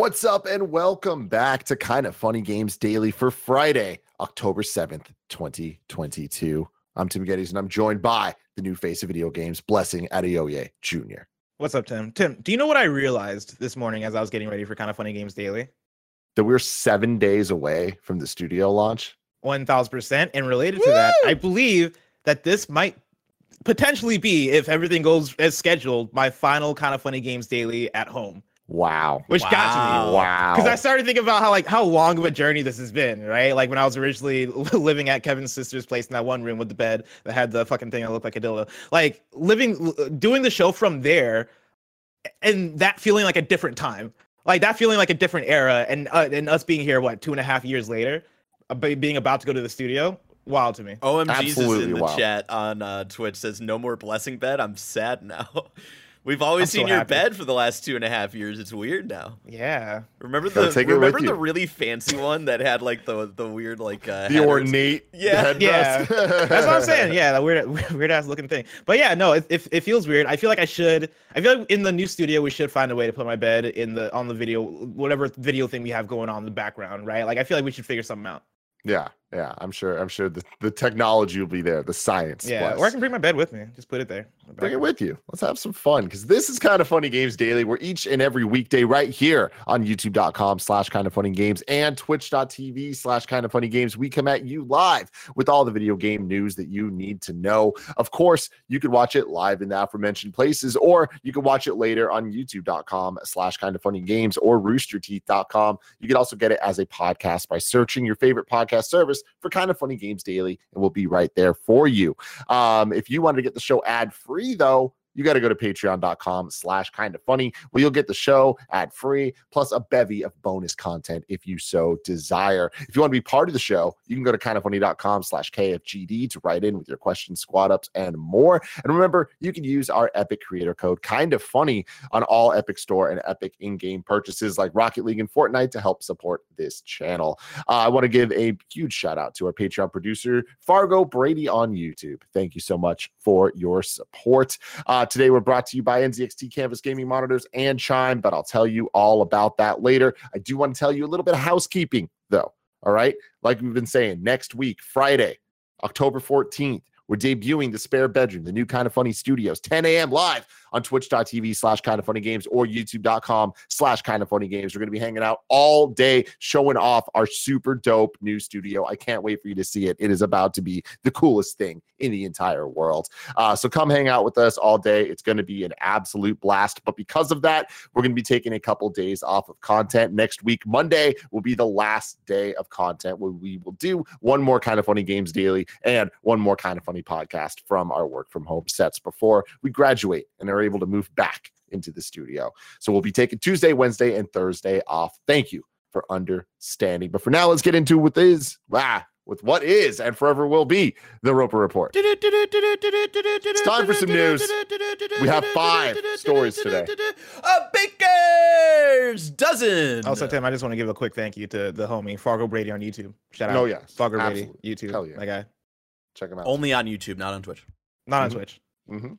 What's up, and welcome back to Kind of Funny Games Daily for Friday, October 7th, 2022. I'm Tim Geddes, and I'm joined by the new face of video games, Blessing Adeoye Jr. What's up, Tim? Tim, do you know what I realized this morning as I was getting ready for Kind of Funny Games Daily? That we're 7 days away from the studio launch. 1,000%. And related to that, I believe that this might potentially be, if everything goes as scheduled, my final Kind of Funny Games Daily at home. Wow. Which got to me. Wow. Because I started thinking about how long of a journey this has been, right? Like when I was originally living at Kevin's sister's place in that one room with the bed that had the fucking thing that looked like a dildo. Like doing the show from there and that feeling like a different time. Like that feeling like a different era, and us being here, 2.5 years later, being about to go to the studio, wild to me. OMG's is in the chat on Twitch, says no more Blessing bed. I'm sad now. We've always seen your bed for the last 2.5 years. It's weird now. Yeah. Remember the really fancy one that had like the weird like the ornate headdress? Yeah. That's what I'm saying. Yeah, the weird ass looking thing. But yeah, no, it feels weird. I feel like in the new studio we should find a way to put my bed on the video, whatever video thing we have going on in the background, right? Like I feel like we should figure something out. Yeah, I'm sure the technology will be there, the science. Yeah, or I can bring my bed with me. Just put it there. Bring it with you. Let's have some fun, because this is Kind of Funny Games Daily, where each and every weekday right here on youtube.com/kindoffunnygames and twitch.tv/kindoffunnygames, we come at you live with all the video game news that you need to know. Of course, you could watch it live in the aforementioned places, or you can watch it later on youtube.com/kindoffunnygames or roosterteeth.com. You can also get it as a podcast by searching your favorite podcast service for Kind of Funny Games Daily, and we'll be right there for you. If you wanted to get the show ad-free, though, you got to go to patreon.com/kindoffunny, where you'll get the show ad-free, plus a bevy of bonus content if you so desire. If you want to be part of the show, you can go to kindoffunny.com/KFGD to write in with your questions, squad ups, and more. And remember, you can use our Epic creator code KindofFunny on all Epic Store and Epic in-game purchases like Rocket League and Fortnite to help support this channel. I want to give a huge shout out to our Patreon producer, Fargo Brady on YouTube. Thank you so much for your support. Today, we're brought to you by NZXT Canvas Gaming Monitors and Chime, but I'll tell you all about that later. I do want to tell you a little bit of housekeeping, though. All right? Like we've been saying, next week, Friday, October 14th, we're debuting the Spare Bedroom, the new Kind of Funny Studios, 10 a.m. live on twitch.tv/kindoffunnygames or youtube.com/kindoffunnygames. We're going to be hanging out all day, showing off our super dope new studio. I can't wait for you to see it. It is about to be the coolest thing in the entire world. So come hang out with us all day. It's going to be an absolute blast. But because of that, we're going to be taking a couple days off of content. Next week, Monday, will be the last day of content where we will do one more Kind of Funny Games Daily and one more Kind of Funny podcast from our work from home sets before we graduate and are able to move back into the studio. So we'll be taking Tuesday, Wednesday, and Thursday off. Thank you for understanding. But for now, let's get into what is and forever will be the Roper Report. It's time for some news. We have 5 stories today. A baker's dozen. Also, Tim, I just want to give a quick thank you to the homie Fargo Brady on YouTube. Shout out. Oh yeah, Fargo absolutely. Brady YouTube. Hell yeah. That guy. Check him out. Only on YouTube, not on Twitch. Not on Twitch. Mm-hmm.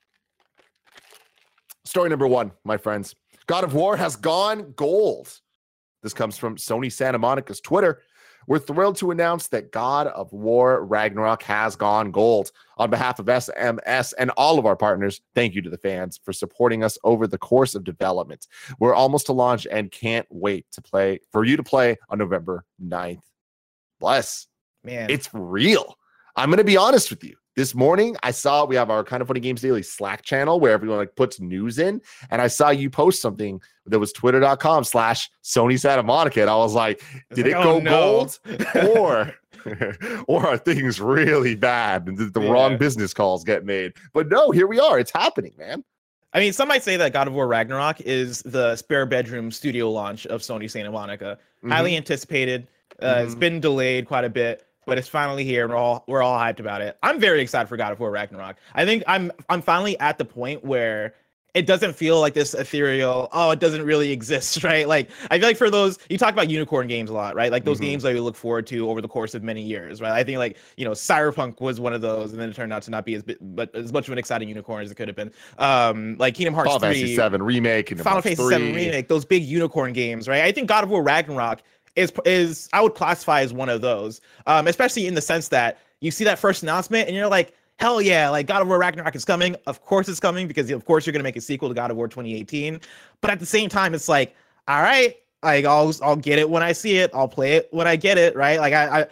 Story number 1, my friends. God of War has gone gold. This comes from Sony Santa Monica's Twitter. We're thrilled to announce that God of War Ragnarok has gone gold. On behalf of SMS and all of our partners, thank you to the fans for supporting us over the course of development. We're almost to launch and can't wait for you to play on November 9th. Bless. Man. It's real. I'm going to be honest with you. This morning, I saw we have our Kind of Funny Games Daily Slack channel where everyone puts news in, and I saw you post something that was twitter.com/Sony Santa Monica, and I was like, did it go gold? or are things really bad and did the wrong business calls get made? But no, here we are. It's happening, man. I mean, some might say that God of War Ragnarok is the Spare Bedroom studio launch of Sony Santa Monica. Highly anticipated. It's been delayed quite a bit, but it's finally here, and we're all hyped about it. I'm very excited for God of War Ragnarok. I think I'm finally at the point where it doesn't feel like this ethereal, oh, it doesn't really exist, right? Like, I feel like for those, you talk about unicorn games a lot, right? Like those games that we look forward to over the course of many years, right? I think like, Cyberpunk was one of those, and then it turned out to not be as much of an exciting unicorn as it could have been. Like Kingdom Hearts 3, Final Fantasy 7 remake, Final Fantasy 7 remake, those big unicorn games, right? I think God of War Ragnarok is I would classify as one of those, especially in the sense that you see that first announcement and you're like, hell yeah, like God of War Ragnarok is coming. Of course it's coming, because of course you're going to make a sequel to God of War 2018. But at the same time, it's like, all right, like I'll get it when I see it. I'll play it when I get it, right? Like I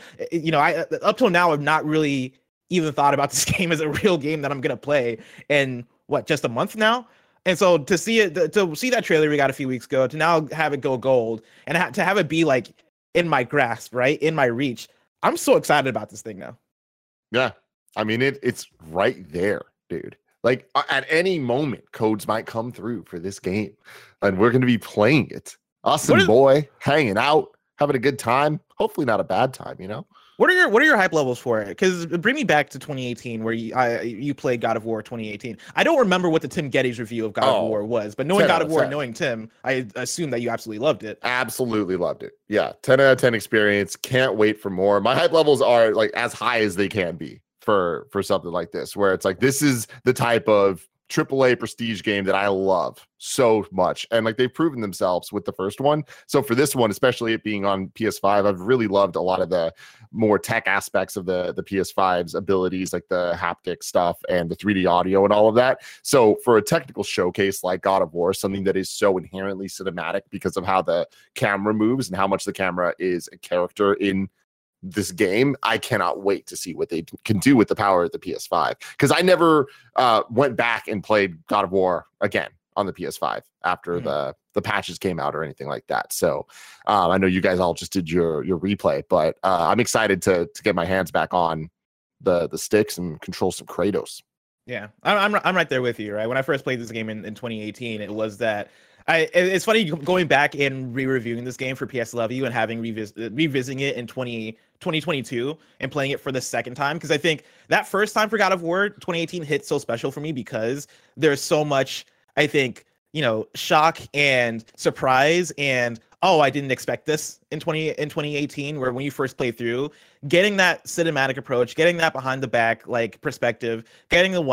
up till now, I've not really even thought about this game as a real game that I'm going to play in just a month now. And so to see that trailer we got a few weeks ago, to now have it go gold and to have it be like in my grasp, right? In my reach. I'm so excited about this thing now. Yeah. I mean, it's right there, dude. Like at any moment, codes might come through for this game, and we're going to be playing it. Us and boy hanging out, having a good time. Hopefully, not a bad time. What are your hype levels for it? Because bring me back to 2018, where you played God of War 2018. I don't remember what the Tim Geddes review of God of War was, but knowing God of War, knowing Tim, I assume that you absolutely loved it. Absolutely loved it. Yeah, 10 out of 10 experience. Can't wait for more. My hype levels are like as high as they can be for something like this, where it's like, this is the type of AAA prestige game that I love so much. And like, they've proven themselves with the first one. So for this one, especially it being on PS5, I've really loved a lot of the more tech aspects of the PS5's abilities, like the haptic stuff and the 3D audio and all of that. So for a technical showcase like God of War, something that is so inherently cinematic because of how the camera moves and how much the camera is a character in this game, I cannot wait to see what they can do with the power of the PS5, because I never went back and played God of War again on the PS5 after the patches came out or anything like that. So I know you guys all just did your replay, but I'm excited to get my hands back on the sticks and control some Kratos. Yeah, I'm right there with you. Right, when I first played this game in 2018, it was that. It's funny going back and re-reviewing this game for PSLW and having revisiting it in 2022 and playing it for the second time, because I think that first time for God of War 2018 hit so special for me because there's so much, I think, shock and surprise and, oh, I didn't expect this in 2018, where when you first play through, getting that cinematic approach, getting that behind the back like perspective, getting the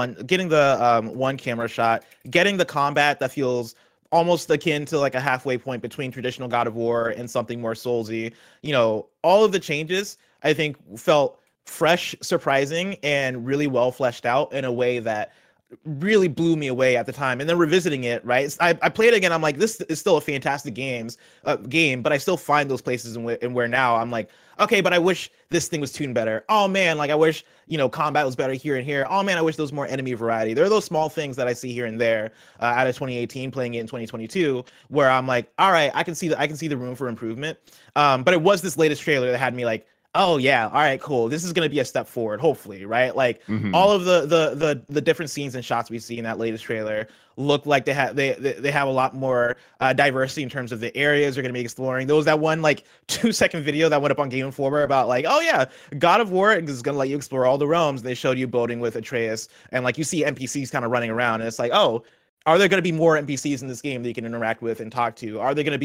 one camera shot, getting the combat that feels almost akin to like a halfway point between traditional God of War and something more Soulsy. All of the changes I think felt fresh, surprising, and really well fleshed out in a way that really blew me away at the time. And then revisiting it, right? I played it again. I'm like, this is still a fantastic game, but I still find those places and where now I'm like, okay, but I wish this thing was tuned better. Oh man, like I wish, combat was better here and here. Oh man, I wish there was more enemy variety. There are those small things that I see here and there out of 2018, playing it in 2022, where I'm like, all right, I can see the room for improvement. But it was this latest trailer that had me like, oh yeah, all right, cool. This is going to be a step forward, hopefully, right? Like all of the different scenes and shots we see in that latest trailer look like they have a lot more diversity in terms of the areas they're going to be exploring. There was that one like 2-second video that went up on Game Informer about like, oh yeah, God of War is going to let you explore all the realms. They showed you boating with Atreus, and like you see NPCs kind of running around, and it's like, oh, are there going to be more NPCs in this game that you can interact with and talk to?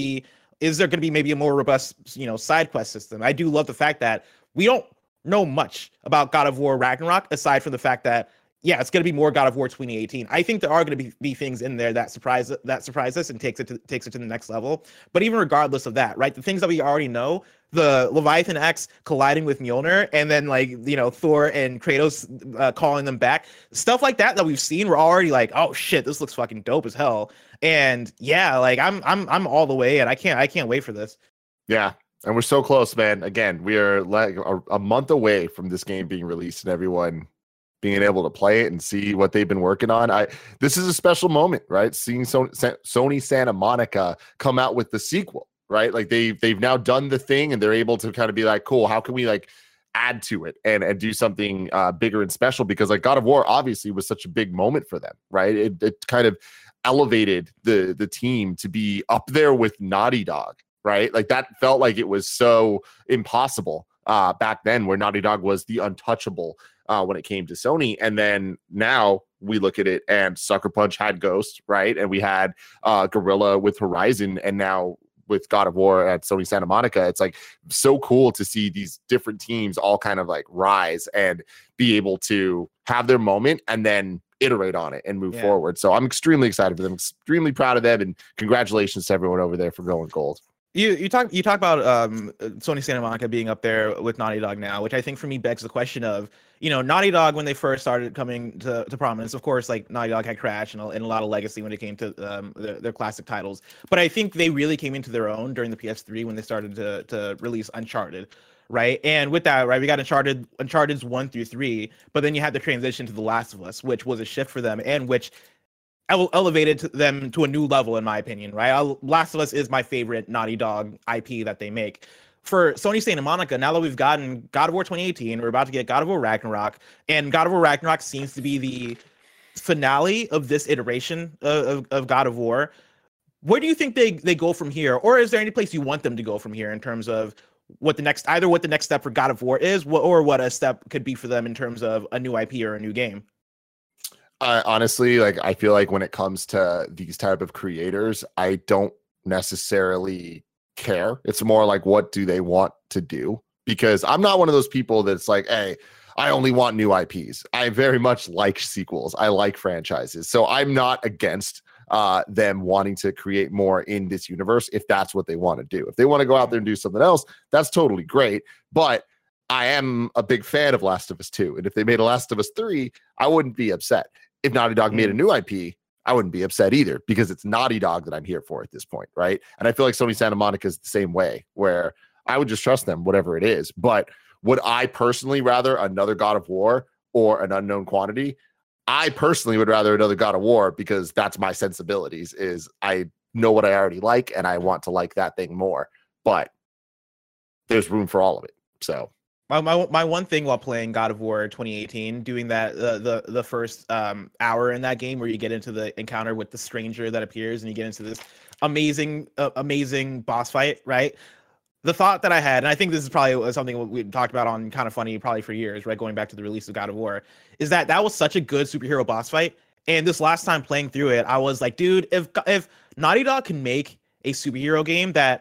Is there going to be maybe a more robust, side quest system? I do love the fact that we don't know much about God of War Ragnarok, aside from the fact that, yeah, it's going to be more God of War 2018. I think there are going to be things in there that surprise us and takes it to the next level. But even regardless of that, right, the things that we already know, the Leviathan X colliding with Mjolnir, and then like Thor and Kratos calling them back, stuff like that we've seen, we're already like, oh shit, this looks fucking dope as hell. And yeah, like I'm all the way, and I can't wait for this. Yeah, and we're so close, man. Again, we are like a month away from this game being released and everyone being able to play it and see what they've been working on. This is a special moment, right? Seeing Sony Santa Monica come out with the sequel, right? Like they've now done the thing, and they're able to kind of be like, cool, how can we like add to it and do something bigger and special? Because like God of War obviously was such a big moment for them, right? It kind of elevated the team to be up there with Naughty Dog, right? Like that felt like it was so impossible back then, where Naughty Dog was the untouchable when it came to Sony. And then now we look at it, and Sucker Punch had Ghost, right? And we had Guerrilla with Horizon, and now with God of War at Sony Santa Monica. It's like so cool to see these different teams all kind of like rise and be able to have their moment and then iterate on it and move forward. So I'm extremely excited for them, extremely proud of them, and congratulations to everyone over there for going gold. You talk about Sony Santa Monica being up there with Naughty Dog now, which I think for me begs the question of, Naughty Dog, when they first started coming to prominence, of course, like Naughty Dog had Crash and a lot of legacy when it came to their classic titles. But I think they really came into their own during the PS3 when they started to release Uncharted, right? And with that, right, we got Uncharted's 1 through 3, but then you had the transition to The Last of Us, which was a shift for them and which elevated them to a new level, in my opinion, right? Last of Us is my favorite Naughty Dog IP that they make. For Sony Santa Monica, now that we've gotten God of War 2018, we're about to get God of War Ragnarok, and God of War Ragnarok seems to be the finale of this iteration of God of War. Where do you think they go from here? Or is there any place you want them to go from here in terms of what the next step for God of War is, or what a step could be for them in terms of a new IP or a new game? Honestly, like I feel like when it comes to these type of creators, I don't necessarily care. It's more like, what do they want to do? Because I'm not one of those people that's like, hey, I only want new IPs. I very much like sequels. I like franchises. So I'm not against them wanting to create more in this universe if that's what they want to do. If they want to go out there and do something else, that's totally great. But I am a big fan of Last of Us 2. And if they made a Last of Us 3, I wouldn't be upset. If Naughty Dog made a new IP, I wouldn't be upset either, because it's Naughty Dog that I'm here for at this point, right? And I feel like Sony Santa Monica is the same way, where I would just trust them, whatever it is. But would I personally rather another God of War or an Unknown Quantity? I personally would rather another God of War, because that's my sensibilities, is I know what I already like and I want to like that thing more. But there's room for all of it. So my one thing while playing God of War 2018, doing that the first hour in that game where you get into the encounter with the stranger that appears and you get into this amazing boss fight, right? The thought that I had, and I think this is probably something we talked about on Kind of Funny probably for years, right, going back to the release of God of War, is that was such a good superhero boss fight. And this last time playing through it, I was like, dude, if Naughty Dog can make a superhero game that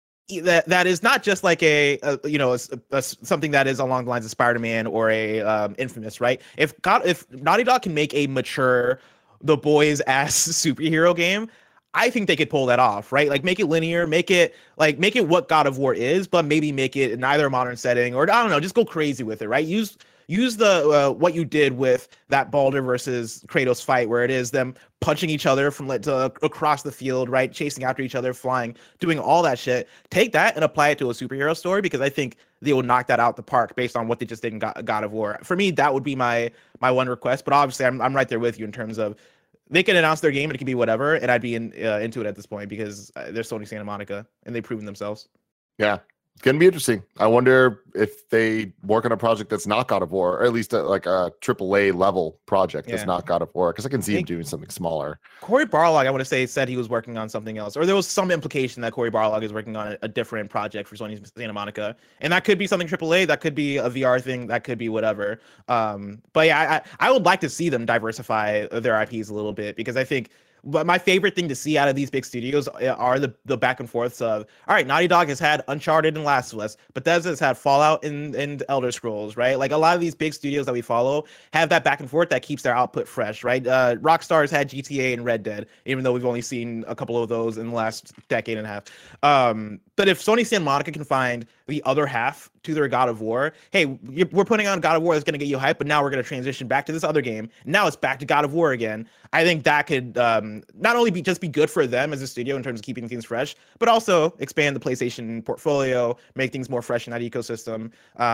is not just like a something that is along the lines of Spider-Man or a Infamous, right? If Naughty Dog can make a mature, the boys ass superhero game, I think they could pull that off, right? Like make it linear, make it what God of War is, but maybe make it in either a modern setting, or I don't know, just go crazy with it, right? Use the what you did with that Baldur versus Kratos fight, where it is them punching each other from across the field, right? Chasing after each other, flying, doing all that shit. Take that and apply it to a superhero story, because I think they will knock that out the park based on what they just did in God of War. For me, that would be my one request. But obviously, I'm right there with you in terms of they can announce their game and it can be whatever, and I'd be into it at this point, because they're Sony Santa Monica and they've proven themselves. Yeah. It's going to be interesting. I wonder if they work on a project that's not God of War, or at least like a AAA level project that's not God of War, because I can see him doing something smaller. Cory Barlog, I want to say, said he was working on something else, or there was some implication that Cory Barlog is working on a different project for Sony Santa Monica, and that could be something AAA, that could be a VR thing, that could be whatever. But yeah, I would like to see them diversify their IPs a little bit, because I think. But my favorite thing to see out of these big studios are the back and forths of, all right, Naughty Dog has had Uncharted and Last of Us, Bethesda has had Fallout and Elder Scrolls, right? Like a lot of these big studios that we follow have that back and forth that keeps their output fresh, right? Rockstar's had GTA and Red Dead, even though we've only seen a couple of those in the last decade and a half. But if Sony Santa Monica can find the other half to their God of War, hey, we're putting on God of War that's going to get you hyped, but now we're going to transition back to this other game. Now it's back to God of War again. I think that could not only be good for them as a studio in terms of keeping things fresh, but also expand the PlayStation portfolio, make things more fresh in that ecosystem.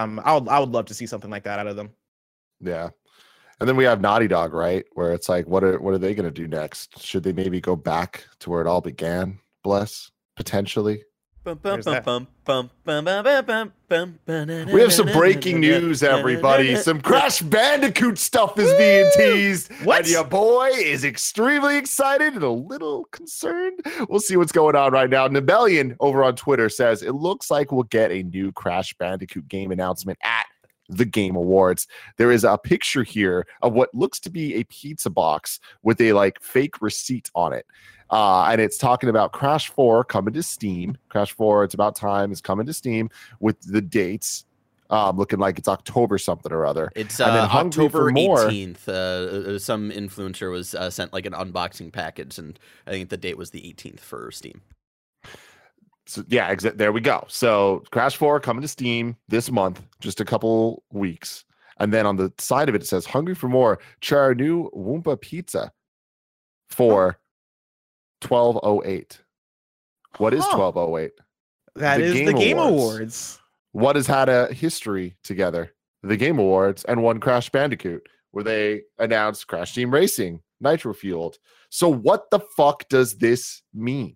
I would love to see something like that out of them. Yeah. And then we have Naughty Dog, right? Where it's like, what are they going to do next? Should they maybe go back to where it all began? Bless, potentially. We have some breaking news, everybody. Some Crash Bandicoot stuff is being teased. What? And your boy is extremely excited and a little concerned. We'll see what's going on right now. Nebellion over on Twitter says, it looks like we'll get a new Crash Bandicoot game announcement at the Game Awards. There is a picture here of what looks to be a pizza box with a like fake receipt on it. And it's talking about Crash 4 coming to Steam. Crash 4, It's About Time is coming to Steam with the dates. Looking like it's October something or other. It's October 18th. Some influencer was sent like an unboxing package, and I think the date was the 18th for Steam. So yeah, there we go. So Crash 4 coming to Steam this month, just a couple weeks. And then on the side of it, it says, hungry for more, try our new Wumpa pizza for $12.08. What is $12.08? That is the Game Awards. What has had a history together? The Game Awards and one Crash Bandicoot, where they announced Crash Team Racing, Nitro Fueled. So what the fuck does this mean?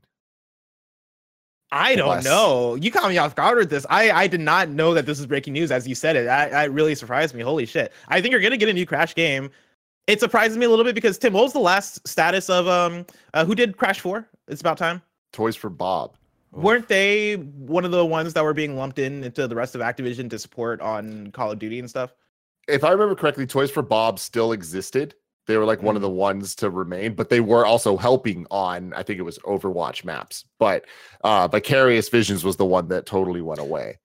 I don't know. You caught me off guard with this. I did not know that this was breaking news as you said it. That really surprised me. Holy shit. I think you're going to get a new Crash game. It surprises me a little bit because, Tim, what was the last status of who did Crash 4? It's About Time. Toys for Bob. Weren't they one of the ones that were being lumped into the rest of Activision to support on Call of Duty and stuff? If I remember correctly, Toys for Bob still existed. They were like one of the ones to remain, but they were also helping on, I think it was Overwatch maps. But Vicarious Visions was the one that totally went away.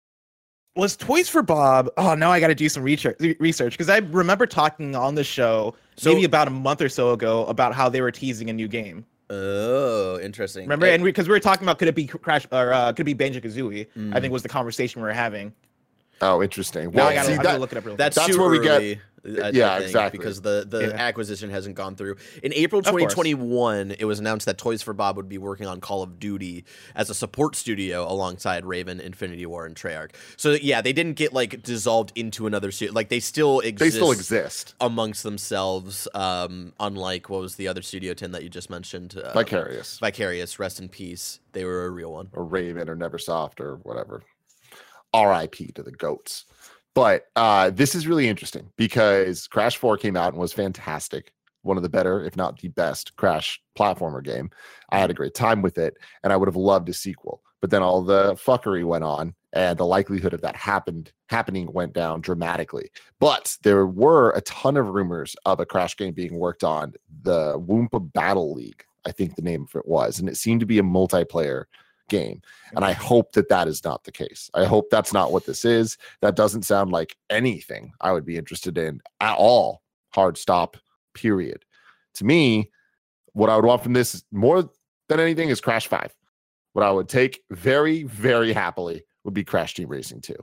Was Toys for Bob? Oh, now I got to do some research because I remember talking on the show maybe about a month or so ago about how they were teasing a new game. Oh, interesting. Remember, and because we were talking about could it be Crash or could it be Banjo-Kazooie? I think was the conversation we were having. Oh, interesting. Well, I gotta look it up real quick. That's where we get. Yeah, exactly. Because the acquisition hasn't gone through. In April 2021, it was announced that Toys for Bob would be working on Call of Duty as a support studio alongside Raven, Infinity War, and Treyarch. So yeah, they didn't get like dissolved into another studio. Like they still exist amongst themselves. Unlike what was the other studio, Tim, that you just mentioned? Vicarious, rest in peace. They were a real one. Or Raven or Neversoft or whatever. R.I.P. to the goats. But this is really interesting because Crash 4 came out and was fantastic. One of the better, if not the best, Crash platformer game. I had a great time with it, and I would have loved a sequel. But then all the fuckery went on, and the likelihood of that happening went down dramatically. But there were a ton of rumors of a Crash game being worked on, the Wumpa Battle League, I think the name of it was, and it seemed to be a multiplayer game. And I hope that is not the case. I hope that's not what this is. That doesn't sound like anything I would be interested in at all. Hard stop, period. To me, what I would want from this more than anything is Crash 5. What I would take very, very happily would be Crash Team Racing 2.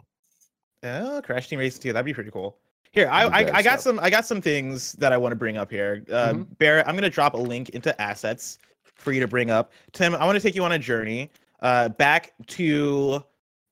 Oh, Crash Team Racing 2. That'd be pretty cool. Here, I got some things that I want to bring up here. Barrett, I'm gonna drop a link into assets for you to bring up. Tim, I want to take you on a journey. Back to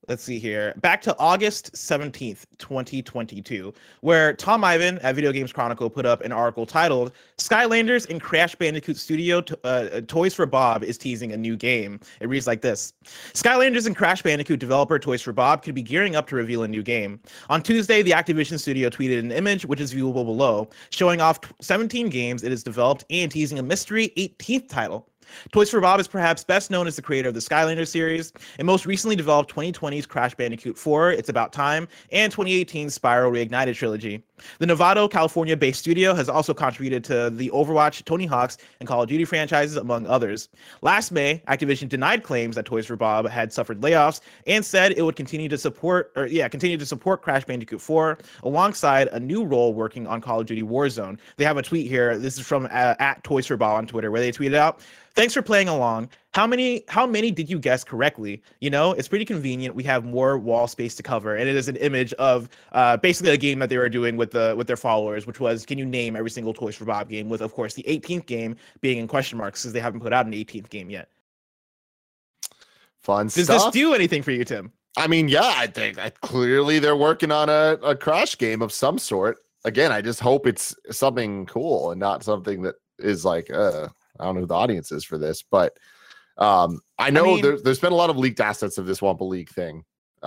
August 17th, 2022, where Tom Ivan at Video Games Chronicle put up an article titled Skylanders and Crash Bandicoot Studio Toys for Bob is teasing a new game. It reads like this. Skylanders and Crash Bandicoot developer Toys for Bob could be gearing up to reveal a new game. On Tuesday, the Activision studio tweeted an image, which is viewable below, showing off 17 games it has developed and teasing a mystery 18th title. Toys for Bob is perhaps best known as the creator of the Skylanders series, and most recently developed 2020's Crash Bandicoot 4, It's About Time, and 2018's Spyro Reignited trilogy. The Novato, California-based studio has also contributed to the Overwatch, Tony Hawk's, and Call of Duty franchises, among others. Last May, Activision denied claims that Toys for Bob had suffered layoffs and said it would continue to support Crash Bandicoot 4 alongside a new role working on Call of Duty Warzone. They have a tweet here. This is from at Toys for Bob on Twitter, where they tweeted out, "Thanks for playing along. How many did you guess correctly? You know, it's pretty convenient. We have more wall space to cover." And it is an image of basically a game that they were doing with their followers, which was, can you name every single Toys for Bob game, with, of course, the 18th game being in question marks because they haven't put out an 18th game yet. Fun stuff. Does this do anything for you, Tim? I mean, yeah, I think clearly they're working on a Crash game of some sort. Again, I just hope it's something cool and not something that is like, I don't know who the audience is for this, but I know there's been a lot of leaked assets of this Wumpa League thing.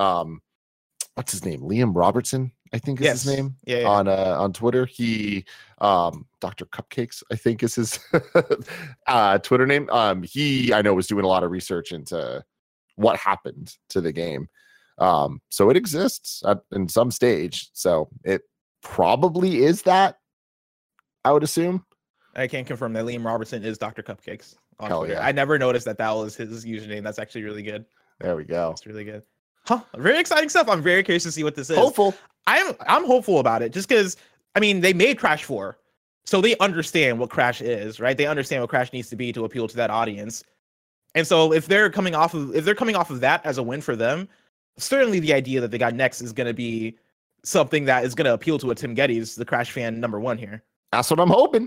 What's his name? Liam Robertson, I think is his name. Yeah. On Twitter. He Dr. Cupcakes, I think is his Twitter name. He, I know, was doing a lot of research into what happened to the game. So it exists in some stage. So it probably is that, I would assume. I can confirm that Liam Robertson is Dr. Cupcakes on Hell Twitter. yeah. I never noticed that was his username. That's actually really good. There we go. That's really good. Huh. Very exciting stuff. I'm very curious to see what this is. Hopeful. I'm hopeful about it just because, I mean, they made Crash 4. So they understand what Crash is, right? They understand what Crash needs to be to appeal to that audience. And so if they're coming off of that as a win for them, certainly the idea that they got next is going to be something that is going to appeal to a Tim Geddes, the Crash fan #1 here. That's what I'm hoping.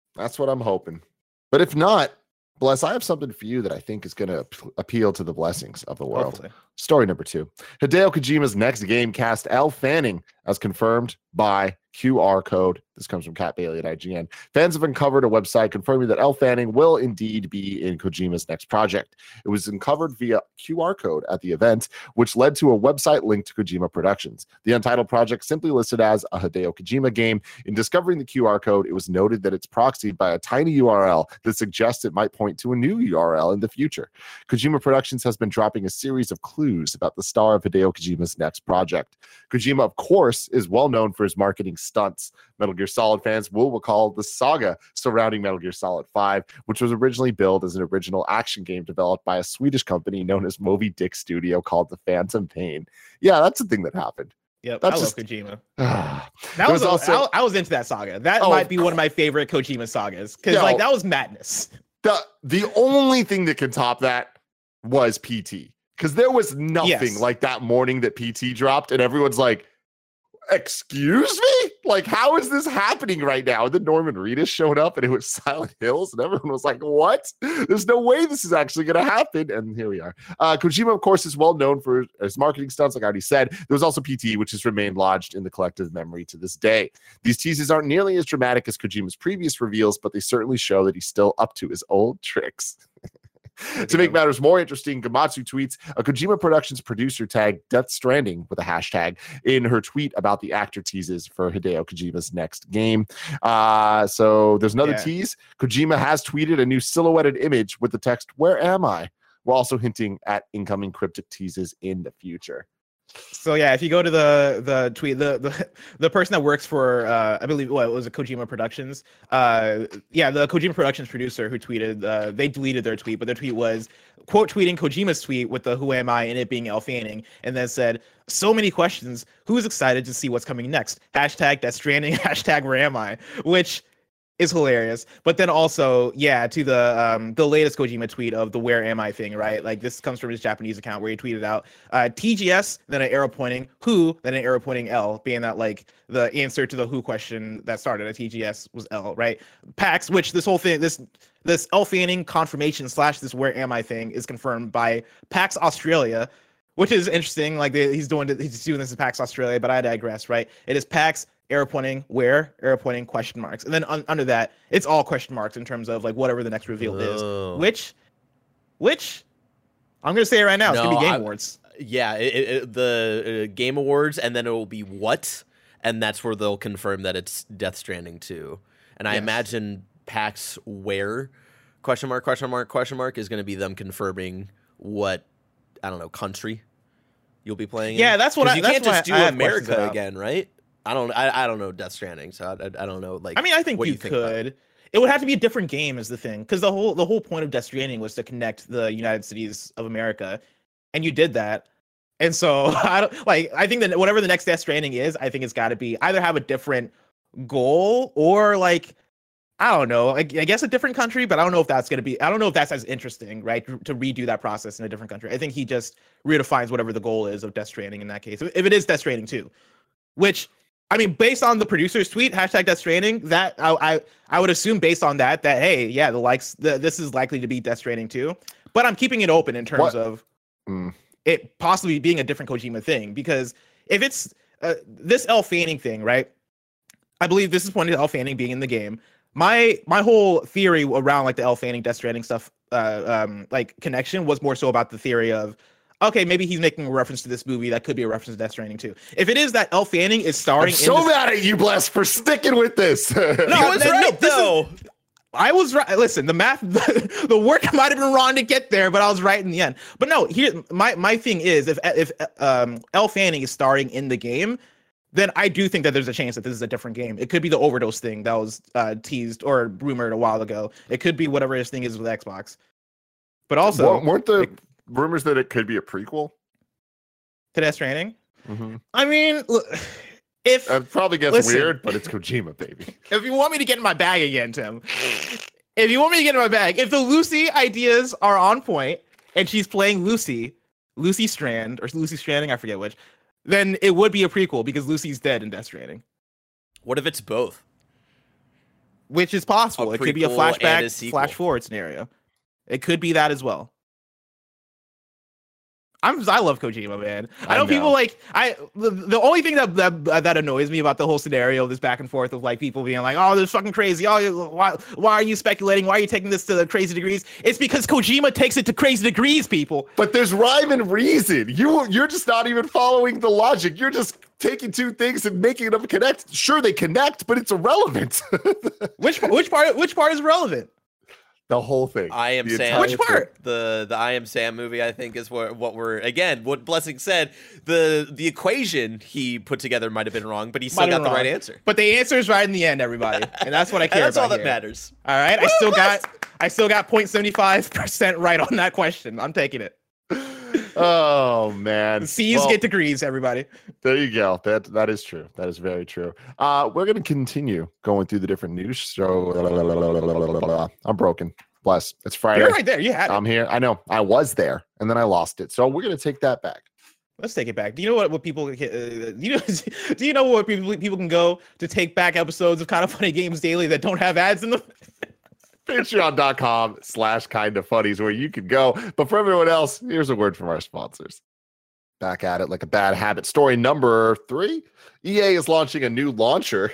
But if not, Bless, I have something for you that I think is going to appeal to the blessings of the world. Hopefully. Story number 2. Hideo Kojima's next game cast Elle Fanning as confirmed by QR code. This comes from Kat Bailey at IGN. Fans have uncovered a website confirming that Elle Fanning will indeed be in Kojima's next project. It was uncovered via QR code at the event, which led to a website linked to Kojima Productions. The untitled project simply listed as a Hideo Kojima game. In discovering the QR code, it was noted that it's proxied by a tiny URL that suggests it might point to a new URL in the future. Kojima Productions has been dropping a series of clues about the star of Hideo Kojima's next project. Kojima, of course, is well known for his marketing stunts. Metal Gear Solid fans will recall the saga surrounding Metal Gear Solid 5, which was originally billed as an original action game developed by a Swedish company known as Moby Dick Studio called The Phantom Pain. Yeah, that's the thing that happened. Yep, That's I just, love Kojima. That was also, I was into that saga. That might be one of my favorite Kojima sagas because that was madness. The only thing that can top that was PT, because there was nothing like that morning that PT dropped, and everyone's like, excuse me? Like, how is this happening right now? And then Norman Reedus showed up and it was Silent Hills, and everyone was like, what? There's no way this is actually going to happen. And here we are. Kojima, of course, is well known for his marketing stunts, like I already said. There was also PT, which has remained lodged in the collective memory to this day. These teases aren't nearly as dramatic as Kojima's previous reveals, but they certainly show that he's still up to his old tricks. To make matters more interesting, Gamatsu tweets, a Kojima Productions producer tagged Death Stranding with a hashtag in her tweet about the actor teases for Hideo Kojima's next game. So there's another tease. Kojima has tweeted a new silhouetted image with the text, "Where am I?" while also hinting at incoming cryptic teases in the future. So yeah, if you go to the tweet, the person that works for I believe it was a Kojima Productions. The Kojima Productions producer who tweeted, they deleted their tweet, but their tweet was quote tweeting Kojima's tweet with the "Who am I?" and it being Elle Fanning, and then said, "So many questions. Who's excited to see what's coming next? Hashtag Death Stranding. Hashtag Where am I?" Which is hilarious. But then also, to the latest Kojima tweet of the "Where am I" thing, right? Like this comes from his Japanese account where he tweeted out TGS, then an arrow pointing who, then an arrow pointing L, being that like the answer to the who question that started at TGS was L, right? PAX, which this whole thing, this Elle Fanning confirmation / this "Where am I" thing is confirmed by PAX Australia, which is interesting. Like he's doing this at PAX Australia, but I digress, right? It is PAX, arrow pointing where, arrow pointing question marks, and then under that it's all question marks in terms of like whatever the next reveal is, which I'm gonna say it right now, it's gonna be Game Awards. The Game Awards, and then it will be what, and that's where they'll confirm that it's Death Stranding 2. And I imagine PAX where question mark is going to be them confirming what, I don't know, country you'll be playing in. Yeah, that's what you can't just do America again, right? I don't know Death Stranding, so I don't know. Like, I mean, I think you could. It would have to be a different game, is the thing, because the whole point of Death Stranding was to connect the United Cities of America, and you did that. And so I think that whatever the next Death Stranding is, I think it's got to be either have a different goal or like, I don't know, I guess a different country, but I don't know if that's going to be, I don't know if that's as interesting, right, to redo that process in a different country. I think he just redefines whatever the goal is of Death Stranding in that case, if it is Death Stranding 2, which, I mean, based on the producer's tweet, hashtag Death Stranding, that I would assume based on that hey, yeah, this is likely to be Death Stranding 2, but I'm keeping it open in terms of it possibly being a different Kojima thing, because if it's this Elle Fanning thing, right, I believe this is pointing to Elle Fanning being in the game. My whole theory around like the Elle Fanning Death Stranding stuff, like connection, was more so about the theory of, okay, maybe he's making a reference to this movie that could be a reference to Death Stranding 2. If it is that Elle Fanning is starring, I'm so mad at you, Bless, for sticking with this. No, it's right though. I was right. Listen, the math, the work might have been wrong to get there, but I was right in the end. But no, here my thing is, if Elle Fanning is starring in the game, then I do think that there's a chance that this is a different game. It could be the overdose thing that was teased or rumored a while ago. It could be whatever this thing is with Xbox. But also, weren't the rumors that it could be a prequel to Death Stranding? Mm-hmm. I mean, if it probably gets weird, but it's Kojima, baby. If you want me to get in my bag again, Tim, if you want me to get in my bag, if the Lucy ideas are on point and she's playing Lucy Strand or Lucy Stranding, I forget which, then it would be a prequel because Lucy's dead in Death Stranding. What if it's both? Which is possible. It could be a flashback, flash forward scenario. It could be that as well. I love Kojima, man. I know people like the only thing that annoys me about the whole scenario, this back and forth of like people being like, "Oh, this is fucking crazy. Oh, why are you speculating? Why are you taking this to the crazy degrees?" It's because Kojima takes it to crazy degrees, people. But there's rhyme and reason. You're just not even following the logic. You're just taking two things and making them connect. Sure, they connect, but it's irrelevant. Which part is relevant? The whole thing. I Am Sam. Which part? The I Am Sam movie, I think, is what Blessing said. The equation he put together might have been wrong, but he still got the right answer. But the answer is right in the end, everybody, and that's what I care about. That's all that here. matters. All right, I still got 0.75% right on that question. I'm taking it. Oh man, C's get degrees, everybody. There you go. That is true. That is very true. We're gonna continue going through the different news. So I'm broken. Bless. It's Friday. You're right there. You had it. I'm here. I know. I was there, and then I lost it. So we're gonna take that back. Let's take it back. Do you know what people do you know what people can go to take back episodes of Kind of Funny Games Daily that don't have ads in them? Patreon.com/kindafunny is where you can go. But for everyone else, here's a word from our sponsors. Back at it like a bad habit. Story number 3. EA is launching a new launcher.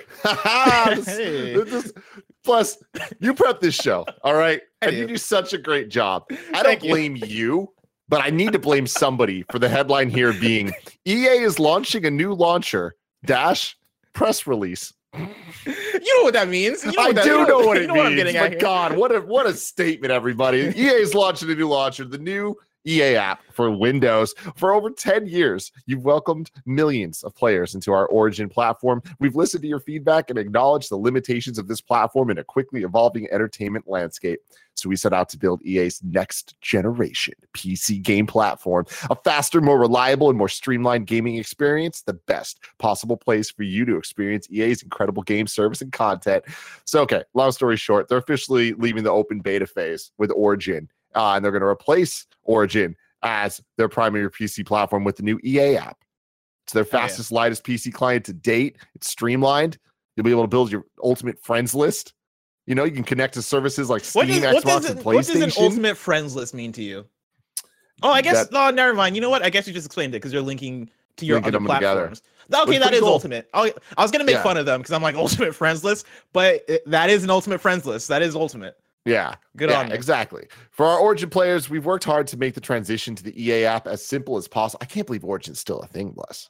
Plus, you prep this show, all right? And you do such a great job. I don't blame you, but I need to blame somebody for the headline here being EA is launching a new launcher - press release. You know what that means. I do know what it means. My God, what a statement, everybody. EA is launching a new launcher, the new EA app for Windows. For over 10 years, you've welcomed millions of players into our Origin platform. We've listened to your feedback and acknowledged the limitations of this platform in a quickly evolving entertainment landscape. So we set out to build EA's next generation PC game platform, a faster, more reliable, and more streamlined gaming experience, the best possible place for you to experience EA's incredible game service and content. So, okay, long story short, they're officially leaving the open beta phase with Origin, and they're going to replace Origin as their primary PC platform with the new EA app. It's their fastest, lightest PC client to date. It's streamlined. You'll be able to build your ultimate friends list. You know, you can connect to services like Steam, Xbox, and PlayStation. What does an ultimate friends list mean to you? Oh, I guess. No, never mind. You know what? I guess you just explained it because you're linking to your other platforms. Okay, that is cool. Ultimate. I was gonna make fun of them because I'm like ultimate friends list, but that is an ultimate friends list. That is ultimate. Yeah, good on you. Exactly. For our Origin players, we've worked hard to make the transition to the EA app as simple as possible. I can't believe Origin's still a thing, Bless.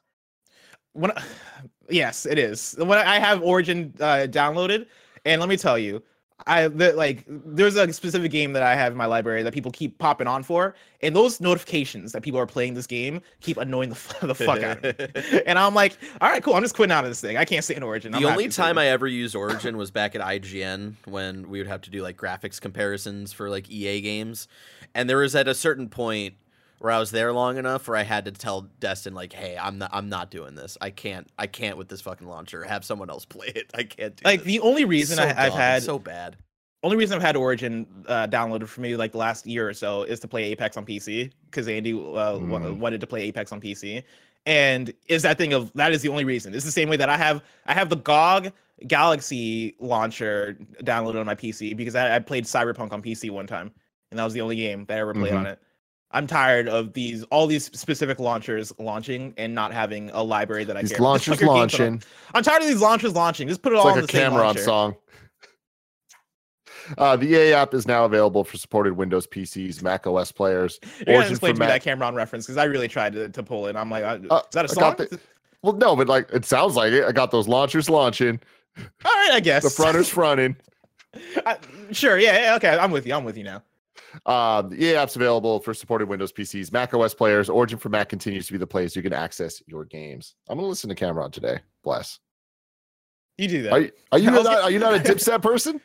Yes, it is. When I have Origin downloaded, and let me tell you, there's a specific game that I have in my library that people keep popping on for, and those notifications that people are playing this game keep annoying the fuck out of me. And I'm like, all right, cool, I'm just quitting out of this thing. I can't stay in Origin. The only time I ever used Origin was back at IGN when we would have to do like graphics comparisons for like EA games, and there was at a certain point where I was there long enough where I had to tell Destin like, hey, I'm not doing this. I can't with this fucking launcher. Have someone else play it. I can't do like this. The only reason I've had so bad. Only reason I've had Origin downloaded for me like the last year or so is to play Apex on PC because Andy wanted to play Apex on PC, and that is the only reason. It's the same way that I have the GOG Galaxy launcher downloaded on my PC because I played Cyberpunk on PC one time, and that was the only game that I ever played on it. I'm tired of all these specific launchers launching and not having a library that I care. These launchers launching. I'm tired of these launchers launching. Just put it all in the same launcher. It's like a Cameron song. The EA app is now available for supported Windows PCs, Mac OS players. You're gonna explain to me that Cameron reference because I really tried to pull it. I'm like, is that a song? Well, no, but like it sounds like it. I got those launchers launching. All right, I guess the fronter's fronting. Sure, yeah, okay, I'm with you now. EA apps available for supported Windows PCs, Mac OS players. Origin for Mac continues to be the place you can access your games. I'm gonna listen to Cameron today. Bless. You do that. Are you not a Dipset person?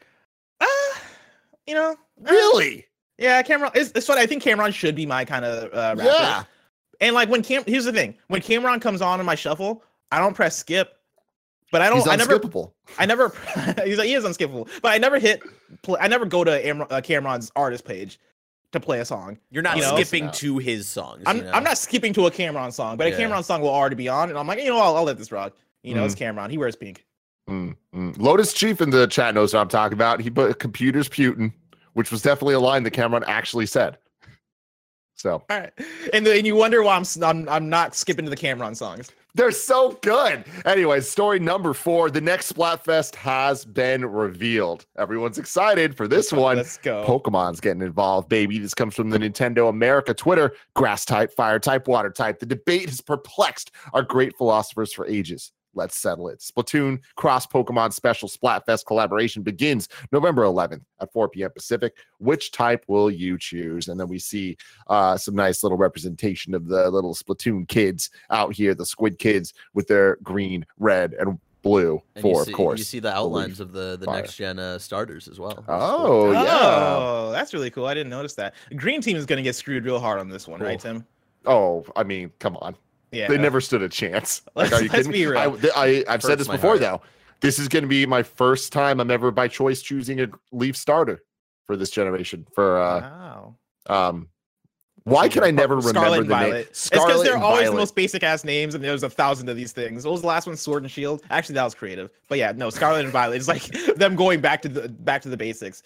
You know, Really? Yeah, Cameron. It's funny. I think Cameron should be my kind of rapper. Yeah. And like here's the thing: when Cameron comes on in my shuffle, I don't press skip. But I don't. He's unskippable. I never. He is unskippable. But I never I never go to Cameron's artist page to play a song. You're not skipping to his songs. I'm not skipping to a Cameron song, but a Cameron song will already be on, and I'm like, I'll let this rock. It's Cameron. He wears pink. Lotus Chief in the chat knows what I'm talking about. He put computers Putin, which was definitely a line that Cameron actually said. So, all right, and you wonder why I'm not skipping to the Cameron songs. They're so good. Anyways, story number 4. The next Splatfest has been revealed. Everyone's excited for this one. Let's go. Pokemon's getting involved, baby. This comes from the Nintendo America Twitter. Grass type, fire type, water type. The debate has perplexed our great philosophers for ages. Let's settle it. Splatoon Cross Pokemon Special Splatfest collaboration begins November 11th at 4 p.m. Pacific. Which type will you choose? And then we see some nice little representation of the little Splatoon kids out here, the Squid Kids with their green, red, and blue of course. You see the outlines of the next gen starters as well. Oh, yeah. Oh, that's really cool. I didn't notice that. Green team is going to get screwed real hard on this one, right, Tim? Oh, I mean, come on. Yeah, they never stood a chance. Like, are you let's kidding? Be real. I've said this before, though. This is going to be my first time I'm ever by choice choosing a Leaf starter for this generation. Wow. Why can I never remember the name? It's because they're always the most basic ass names, and there's 1,000 of these things. What was the last one? Sword and Shield. Actually, that was creative. But yeah, no, Scarlet and Violet is like them going back to the basics.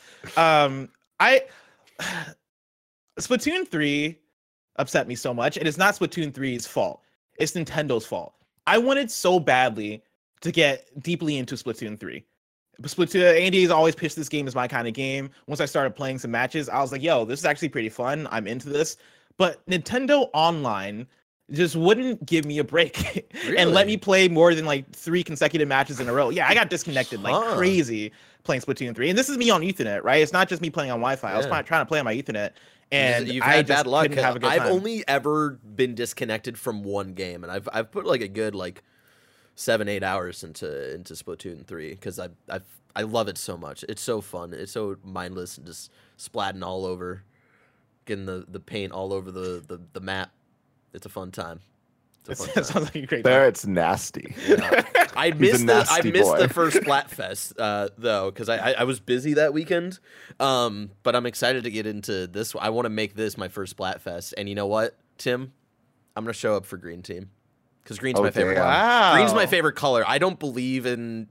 Splatoon 3 upset me so much, and it's not Splatoon 3's fault. It's Nintendo's fault. I wanted so badly to get deeply into Splatoon 3. Andy's always pitched this game as my kind of game. Once I started playing some matches, I was like, yo, this is actually pretty fun. I'm into this. But Nintendo Online just wouldn't give me a break and let me play more than like 3 consecutive matches in a row. Yeah, I got disconnected like crazy playing Splatoon 3. And this is me on Ethernet, right? It's not just me playing on Wi-Fi. I was trying to play on my Ethernet. And you've had bad luck. I've only ever been disconnected from one game, and I've put like a good 7-8 hours into Splatoon 3 because I love it so much. It's so fun. It's so mindless and just splatting all over, getting the paint all over the map. It's a fun time. It sounds like a great time. It's nasty. Yeah. I missed the first Splatfest though because I was busy that weekend. But I'm excited to get into this. I want to make this my first Splatfest. And you know what, Tim? I'm gonna show up for Green Team because Green's my favorite. Wow. Green's my favorite color. I don't believe in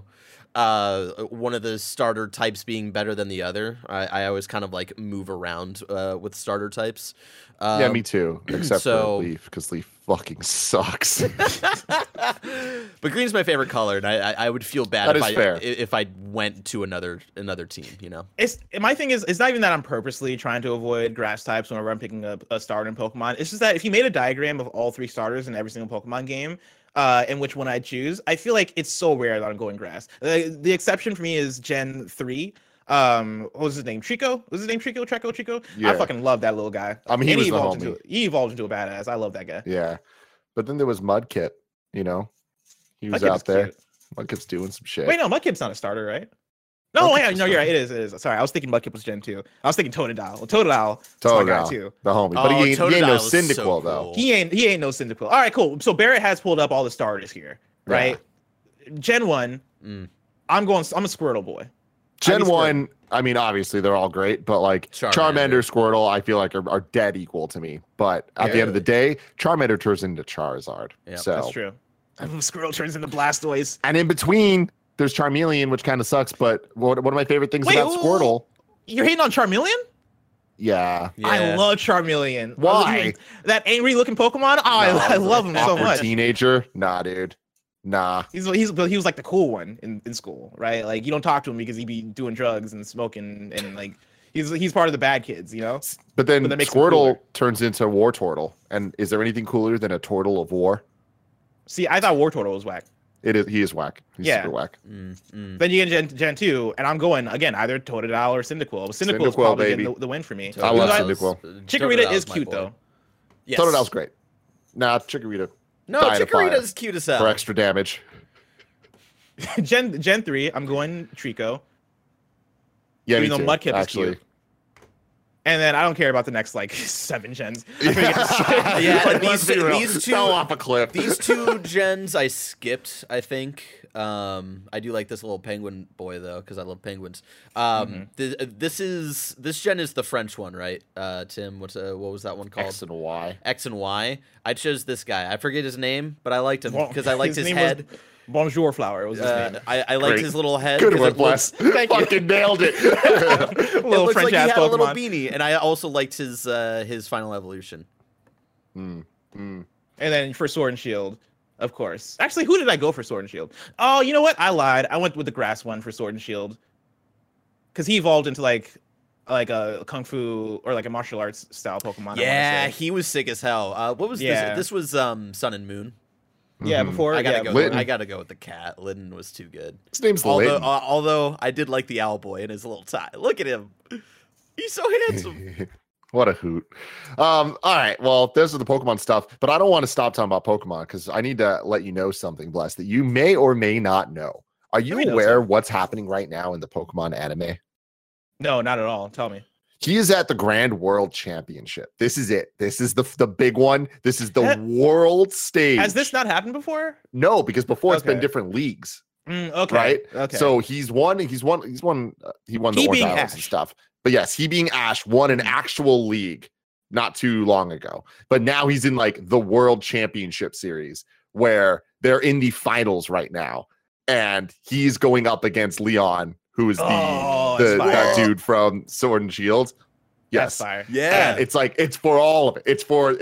one of the starter types being better than the other. I always kind of move around with starter types. Yeah, me too. Except for Leaf, because Leaf fucking sucks. But green's my favorite color, and I would feel bad if I went to another team. It's my thing is it's not even that I'm purposely trying to avoid grass types whenever I'm picking up a starter in Pokemon. It's just that if you made a diagram of all 3 starters in every single Pokemon game, and which one I choose, I feel like it's so rare that I'm going grass. The exception for me is Gen 3. What was his name? Trico? Was his name Trico? Trico? Yeah. I fucking love that little guy. I mean, he evolved into a badass. I love that guy. Yeah. But then there was Mudkip, He was out there. Cute. Mudkip's doing some shit. Wait, no, Mudkip's not a starter, right? No, wait, no, you're right. It is. Sorry, I was thinking Mudkip was Gen 2. I was thinking Totodile. Totodile's my guy too. The homie. But he ain't no Cyndaquil, so cool. Though. He ain't no Cyndaquil. All right, cool. So Barrett has pulled up all the starters here, right? Yeah. Gen 1, I'm a Squirtle boy. Gen 1, I mean, obviously they're all great, but Charmander, Squirtle, I feel like are dead equal to me. But at the end of the day, Charmander turns into Charizard. Yep. So that's true. Squirtle turns into Blastoise. And in between, there's Charmeleon, which kind of sucks. But one of my favorite things about Squirtle. You're hating on Charmeleon? Yeah. I love Charmeleon. Why? That angry looking Pokemon? Oh, I love him so much. Teenager? Nah, dude. Nah. He was like the cool one in school, right? Like, you don't talk to him because he be doing drugs and smoking and he's part of the bad kids, But then Squirtle turns into Wartortle. And is there anything cooler than a Turtle of War? See, I thought Wartortle was whack. He is whack. He's super whack. Then you get Gen 2, and I'm going again either Totodile or Cyndaquil. But Cyndaquil is probably getting the win for me. I love Cyndaquil. Chikorita is cute though. Yes. Totodile's great. Nah, Chikorita. No, Chikorita's cute as hell. For extra damage. Gen 3, I'm going Trico. Yeah, even me though too, Mudkip is cute. And then I don't care about the next like 7 gens. Yeah, these two fell off a cliff. These 2 gens I skipped, I think. I do like this little penguin boy though, because I love penguins. This gen is the French one, right? Tim, what was that one called? X and Y. X and Y. I chose this guy. I forget his name, but I liked him because I liked his head. Bonjour Flower was his name. I liked his little head. Good one, Bless. Fucking nailed it. It looks like he had a little beanie, and I also liked his final evolution. And then for Sword and Shield, of course. Actually, who did I go for Sword and Shield? Oh, you know what? I lied. I went with the grass one for Sword and Shield. Because he evolved into like a kung fu or like a martial arts style Pokemon. Yeah, he was sick as hell. What was this? This was Sun and Moon. Yeah, before I gotta go with the cat. Litten was too good. His name's Litten. Although I did like the Owlboy and his little tie. Look at him. He's so handsome. What a hoot. All right. Well, those are the Pokemon stuff, but I don't want to stop talking about Pokemon because I need to let you know something, Bless, that you may or may not know. Are you aware what's happening right now in the Pokemon anime? No, not at all. Tell me. He is at the Grand World Championship. This is it. This is the big one. This is the world stage. Has this not happened before? No, because before it's been different leagues. Okay. Right? Okay. So he won the Ordials and stuff. But yes, he being Ash won an actual league not too long ago. But now he's in like the World Championship series where they're in the finals right now. And he's going up against Leon, who is that dude from Sword and Shield. Yes. Yeah. And it's like it's for all of it. It's for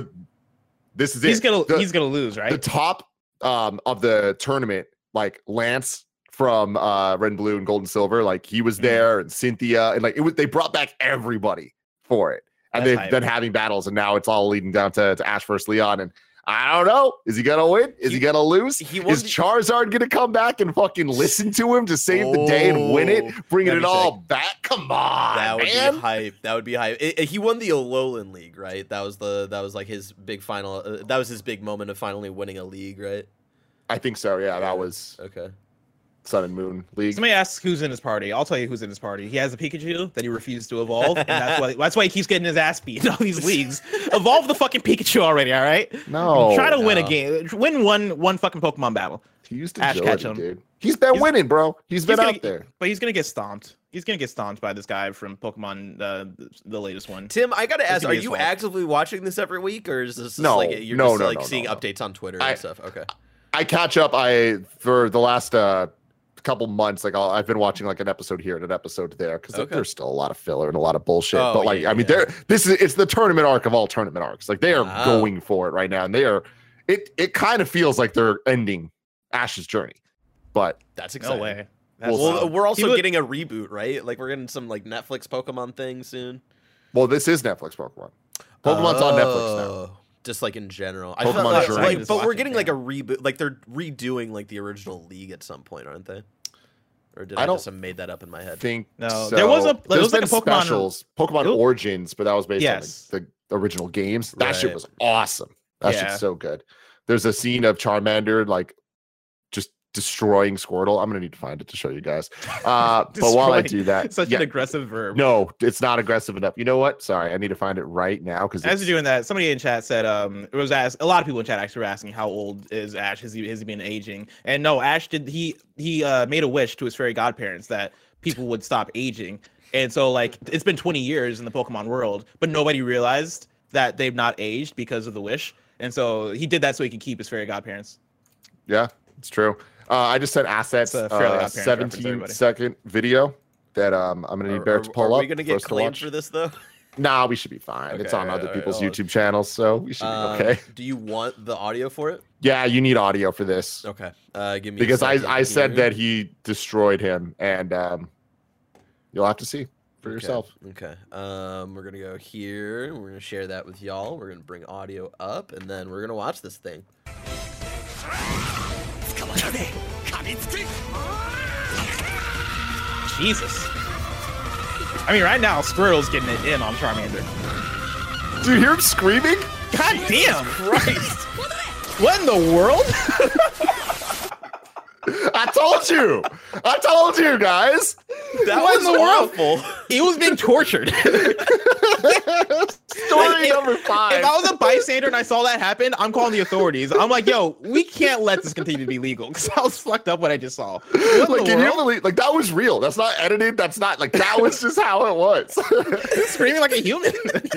this is he's gonna lose, right? The top of the tournament, like Lance from Red and Blue and Gold and Silver, like he was there, and Cynthia, and like they brought back everybody for it. And they've been having battles, and now it's all leading down to Ash versus Leon. And I don't know. Is he gonna win? Is he gonna lose? Is Charizard gonna come back and fucking listen to him to save the day and win it, bringing it all back? Come on, that would man. be hype. That would be hype. He won the Alolan League, right? That was like his big final. That was his big moment of finally winning a league, right? I think so. Yeah, that was okay. Sun and Moon League. Somebody asks who's in his party. I'll tell you who's in his party. He has a Pikachu that he refused to evolve, and that's why he keeps getting his ass beat in all these leagues. Evolve the fucking Pikachu already, all right? No. Try to win a game. Win one fucking Pokemon battle. He used to catch him, dude. He's been winning, bro. He's been out there. But he's gonna get stomped. He's gonna get stomped by this guy from Pokemon, the latest one. Tim, I gotta ask: are you actively watching this every week, or is this no? Like you're just like seeing updates on Twitter and stuff? Okay. I catch up. For the last couple months, like I've been watching like an episode here and an episode there because there's still a lot of filler and a lot of bullshit. But like, it's the tournament arc of all tournament arcs. Like they are going for it right now, and they are. It kind of feels like they're ending Ash's journey, but that's exciting. No way. We're also getting a reboot, right? Like we're getting some like Netflix Pokemon thing soon. Well, this is Netflix Pokemon. Pokemon's on Netflix now. Just like in general, Pokemon Journey. But we're getting like a reboot. Like they're redoing like the original league at some point, aren't they? Or did I just have made that up in my head? No, so. there was like a Pokemon specials, Pokemon Origins, but that was based on like, the original games. That shit was awesome. That shit's so good. There's a scene of Charmander like just destroying Squirtle. I'm gonna need to find it to show you guys. But while I do that, such an aggressive verb. No, it's not aggressive enough. You know what? Sorry, I need to find it right now because as you're doing that, somebody in chat said it was asked. A lot of people in chat actually were asking how old is Ash? Has he been aging? And no, Ash he made a wish to his fairy godparents that people would stop aging. And so like it's been 20 years in the Pokemon world, but nobody realized that they've not aged because of the wish. And so he did that so he could keep his fairy godparents. Yeah, it's true. I just sent assets, 17-second video that I'm gonna need Barrett to pull up. Are we gonna get claimed for this though? Nah, we should be fine. Okay, it's on other people's YouTube channels, so we should be okay. Do you want the audio for it? Yeah, you need audio for this. Okay, give me because I said that he destroyed him, and you'll have to see for yourself. Okay. We're gonna go here. We're gonna share that with y'all. We're gonna bring audio up, and then we're gonna watch this thing. Jesus. I mean, right now, Squirtle's getting it in on Charmander. Do you hear him screaming? God damn! Christ! What in the world? I told you, guys. That was awful. He was being tortured. Story number 5. If I was a bystander and I saw that happen, I'm calling the authorities. I'm like, yo, we can't let this continue to be legal because I was fucked up what I just saw. Like, can you believe? Like, that was real. That's not edited. That's not like that was just how it was. Screaming like a human.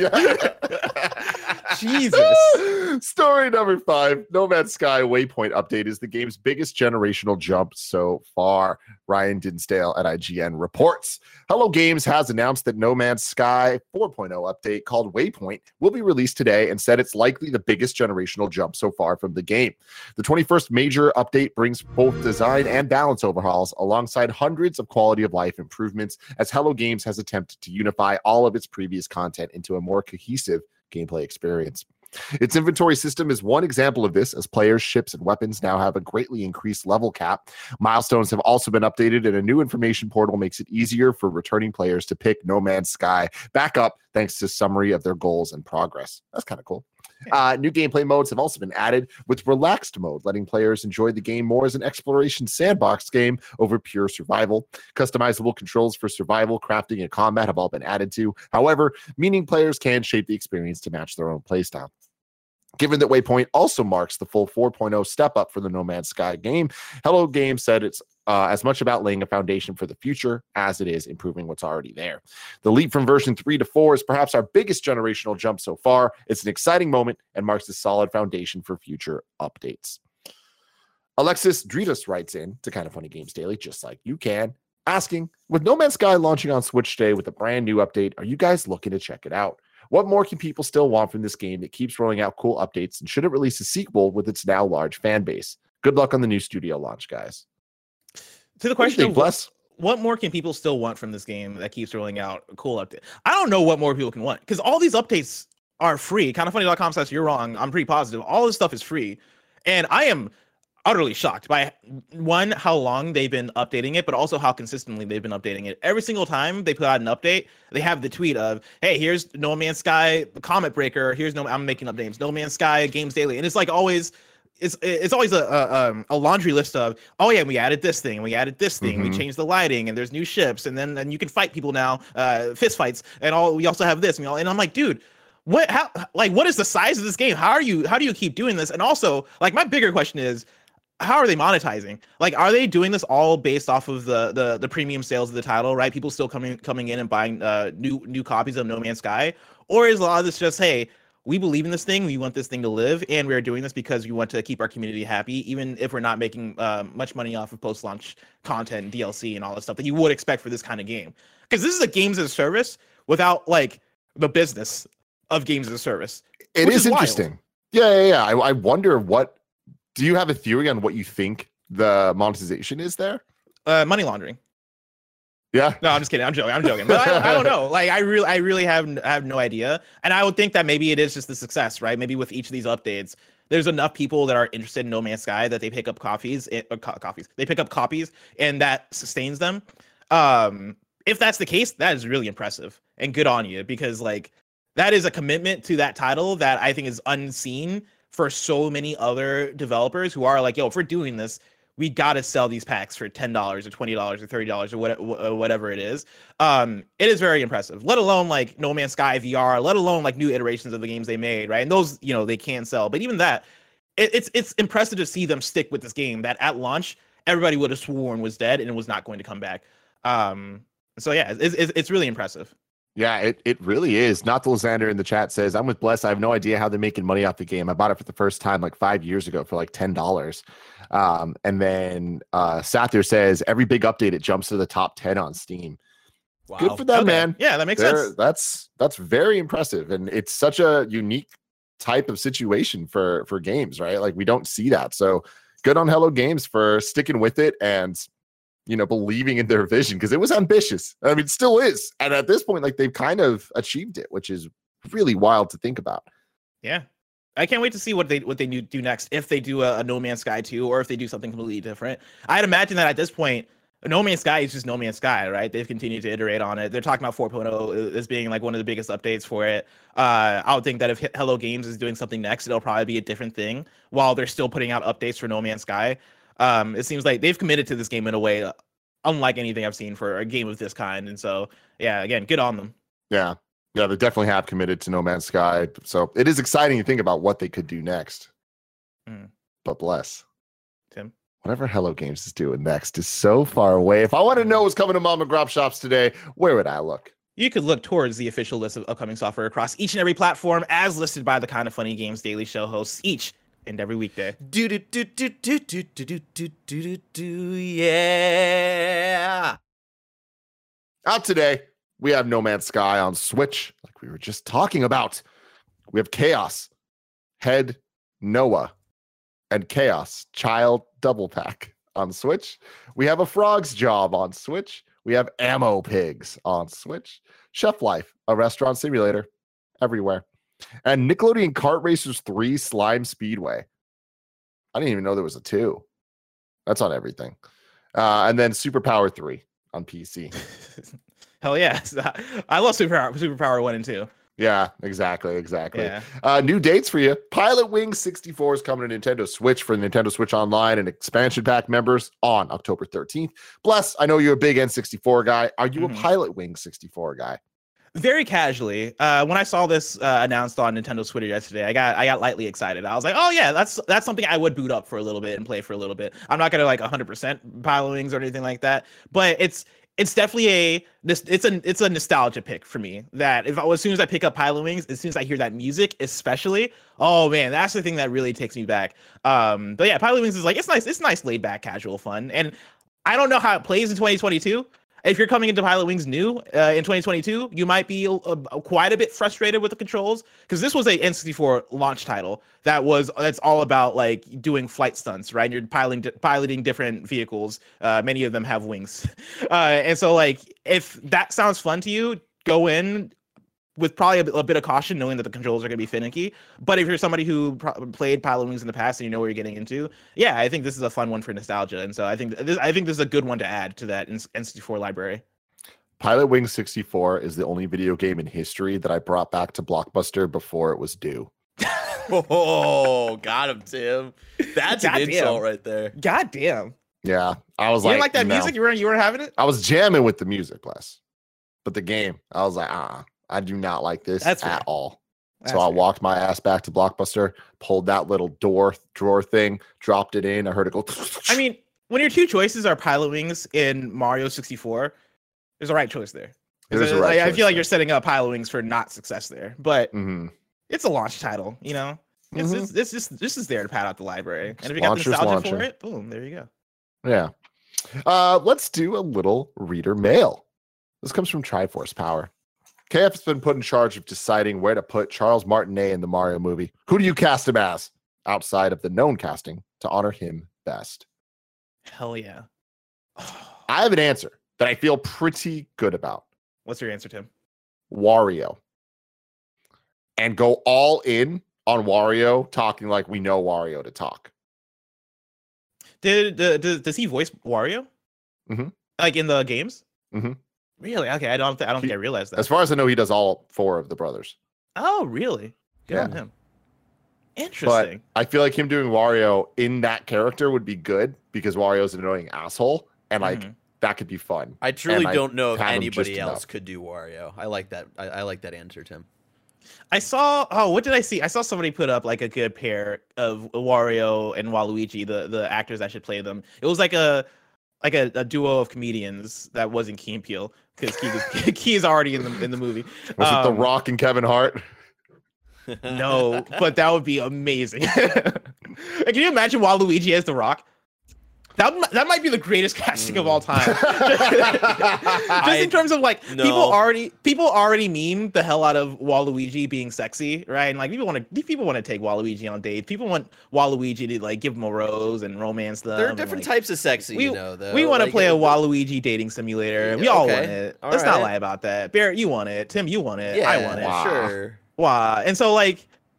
Jesus. Story number 5. No Man's Sky Waypoint update is the game's biggest generational jump so far. Ryan Dinsdale at IGN reports. Hello Games has announced that No Man's Sky 4.0 update called Waypoint will be released today and said it's likely the biggest generational jump so far from the game. The 21st major update brings both design and balance overhauls alongside hundreds of quality of life improvements as Hello Games has attempted to unify all of its previous content into a more cohesive gameplay experience. Its inventory system is one example of this, as players, ships, and weapons now have a greatly increased level cap. Milestones have also been updated, and a new information portal makes it easier for returning players to pick No Man's Sky back up thanks to summary of their goals and progress. That's kind of cool. New gameplay modes have also been added, with relaxed mode, letting players enjoy the game more as an exploration sandbox game over pure survival. Customizable controls for survival, crafting, and combat have all been added to. However, meaning players can shape the experience to match their own playstyle. Given that Waypoint also marks the full 4.0 step up for the No Man's Sky game, Hello Games said it's as much about laying a foundation for the future as it is improving what's already there. The leap from version 3 to 4 is perhaps our biggest generational jump so far. It's an exciting moment and marks a solid foundation for future updates. Alexis Dritas writes in to Kind of Funny Games Daily, just like you can, asking, with No Man's Sky launching on Switch today with a brand new update, are you guys looking to check it out? What more can people still want from this game that keeps rolling out cool updates, and should it release a sequel with its now large fan base? Good luck on the new studio launch, guys. To the question of what more can people still want from this game that keeps rolling out a cool update? I don't know what more people can want, because all these updates are free. Kindoffunny.com/you're wrong. I'm pretty positive. All this stuff is free. And I am utterly shocked by, one, how long they've been updating it, but also how consistently they've been updating it. Every single time they put out an update, they have the tweet of, hey, here's No Man's Sky Comet Breaker. I'm making up names. No Man's Sky Games Daily. And it's like always... It's always a laundry list of, oh yeah, we added this thing, and we added this thing, we changed the lighting, and there's new ships, and then you can fight people now, fist fights, and we also have this, and I'm like, dude, what is the size of this game? How do you keep doing this? And also, like, my bigger question is, how are they monetizing? Like, are they doing this all based off of the premium sales of the title, right? People still coming in and buying new copies of No Man's Sky, or is a lot of this just, hey, we believe in this thing, we want this thing to live, and we're doing this because we want to keep our community happy, even if we're not making much money off of post-launch content and DLC and all that stuff that you would expect for this kind of game. Because this is a games as a service without, like, the business of games as a service. It is interesting. Yeah. I wonder do you have a theory on what you think the monetization is there? Money laundering. Yeah. No, I'm just kidding. I'm joking. But I don't know. Like, I really have no idea. And I would think that maybe it is just the success, right? Maybe with each of these updates, there's enough people that are interested in No Man's Sky that they pick up copies. They pick up copies, and that sustains them. If that's the case, that is really impressive and good on you, because like that is a commitment to that title that I think is unseen for so many other developers who are like, yo, if we're doing this, we got to sell these packs for $10 or $20 or $30 or whatever it is. It is very impressive, let alone like No Man's Sky VR, let alone like new iterations of the games they made, right? And those, they can sell. But even that, it's impressive to see them stick with this game that at launch, everybody would have sworn was dead and it was not going to come back. So yeah, it's really impressive. Yeah, it really is. Not the Lysander in the chat says, I'm with Bless. I have no idea how they're making money off the game. I bought it for the first time like 5 years ago for like $10. And then Sathir says, every big update, it jumps to the top 10 on Steam. Wow. Good for them, man. Yeah, that makes sense. That's very impressive. And it's such a unique type of situation for games, right? Like, we don't see that. So good on Hello Games for sticking with it and believing in their vision, because it was ambitious. I mean, it still is. And at this point, like, they've kind of achieved it, which is really wild to think about. Yeah. I can't wait to see what they do next, if they do a No Man's Sky 2 or if they do something completely different. I'd imagine that at this point, No Man's Sky is just No Man's Sky, right? They've continued to iterate on it. They're talking about 4.0 as being like one of the biggest updates for it. I would think that if Hello Games is doing something next, it'll probably be a different thing while they're still putting out updates for No Man's Sky. It seems like they've committed to this game in a way unlike anything I've seen for a game of this kind. And so, yeah, again, good on them. Yeah. Yeah, they definitely have committed to No Man's Sky. So it is exciting to think about what they could do next. But bless. Tim? Whatever Hello Games is doing next is so far away. If I want to know what's coming to Mom and Grop shops today, where would I look? You could look towards the official list of upcoming software across each and every platform as listed by the Kind of Funny Games Daily Show hosts each and every weekday. Yeah. Out today, we have No Man's Sky on Switch, like we were just talking about. We have Chaos, Head, Noah, and Chaos Child Double Pack on Switch. We have A Frog's Job on Switch. We have Ammo Pigs on Switch. Chef Life, a restaurant simulator, everywhere. And Nickelodeon Kart Racers 3 Slime Speedway. I didn't even know there was a 2. That's on everything. And then Superpower 3 on PC. Hell yeah. I love Superpower 1 and 2. Yeah, exactly. Yeah. New dates for you. Pilot Wing 64 is coming to Nintendo Switch for the Nintendo Switch Online and expansion pack members on October 13th. Bless, I know you're a big N64 guy. Are you a Pilot Wing 64 guy? Very casually. When I saw this announced on Nintendo Twitter yesterday, I got lightly excited. I was like, oh yeah, that's something I would boot up for a little bit and play for a little bit. I'm not gonna like 100% Pilot Wings or anything like that, but it's definitely it's a nostalgia pick for me. That as soon as I pick up Pilot Wings, as soon as I hear that music, especially, oh man, that's the thing that really takes me back. But yeah, Pilot Wings is like it's nice laid back casual fun, and I don't know how it plays in 2022. If you're coming into Pilot Wings new in 2022, you might be quite a bit frustrated with the controls, because this was a N64 launch title that's all about like doing flight stunts, right? You're piloting different vehicles. Many of them have wings, and so like if that sounds fun to you, go in with probably a bit of caution, knowing that the controls are going to be finicky. But if you're somebody who played Pilot Wings in the past and you know what you're getting into, yeah, I think this is a fun one for nostalgia. And so I think this is a good one to add to that N64 library. Pilot Wings 64 is the only video game in history that I brought back to Blockbuster before it was due. Oh, got him, Tim. That's an insult right there. God damn. Yeah, I was you like, didn't like that music? You weren't having it? I was jamming with the music, bless. But the game, I was like, I do not like this at all. So I walked my ass back to Blockbuster, pulled that little drawer thing, dropped it in. I heard it go. I mean, when your two choices are Pilot Wings in Mario 64, there's a right choice there. I feel like you're setting up Pilot Wings for not success there, but it's a launch title, you know. It's this is there to pad out the library, and if you got the nostalgia for it, boom, there you go. Yeah. Let's do a little reader mail. This comes from Triforce Power. KF has been put in charge of deciding where to put Charles Martinet in the Mario movie. Who do you cast him as, outside of the known casting, to honor him best? Hell yeah. I have an answer that I feel pretty good about. What's your answer, Tim? Wario. And go all in on Wario, talking like we know Wario to talk. Does he voice Wario? Like in the games? Really? Okay, I don't think I realized that. As far as I know, he does all 4 of the brothers. Oh, really? Good on him. Interesting. But I feel like him doing Wario in that character would be good, because Wario's an annoying asshole, and like that could be fun. I truly don't know if anybody else could do Wario. I like that. I like that answer, Tim. I saw. Oh, what did I see? I saw somebody put up like a good pair of Wario and Waluigi, the actors that should play them. It was like a duo of comedians that wasn't Key and Peele, because Key is already in the movie. Was it The Rock and Kevin Hart? No, but that would be amazing. Can you imagine Waluigi as The Rock? That might be the greatest casting of all time. Just in terms of like people already meme the hell out of Waluigi being sexy, right? And like people want to take Waluigi on dates. People want Waluigi to like give them a rose and romance them. There are different types of sexy, we want to play a Waluigi dating simulator. We all want it. Let's not lie about that. Barrett, you want it. Tim, you want it. Yeah, I want it. Sure. Wow. And so like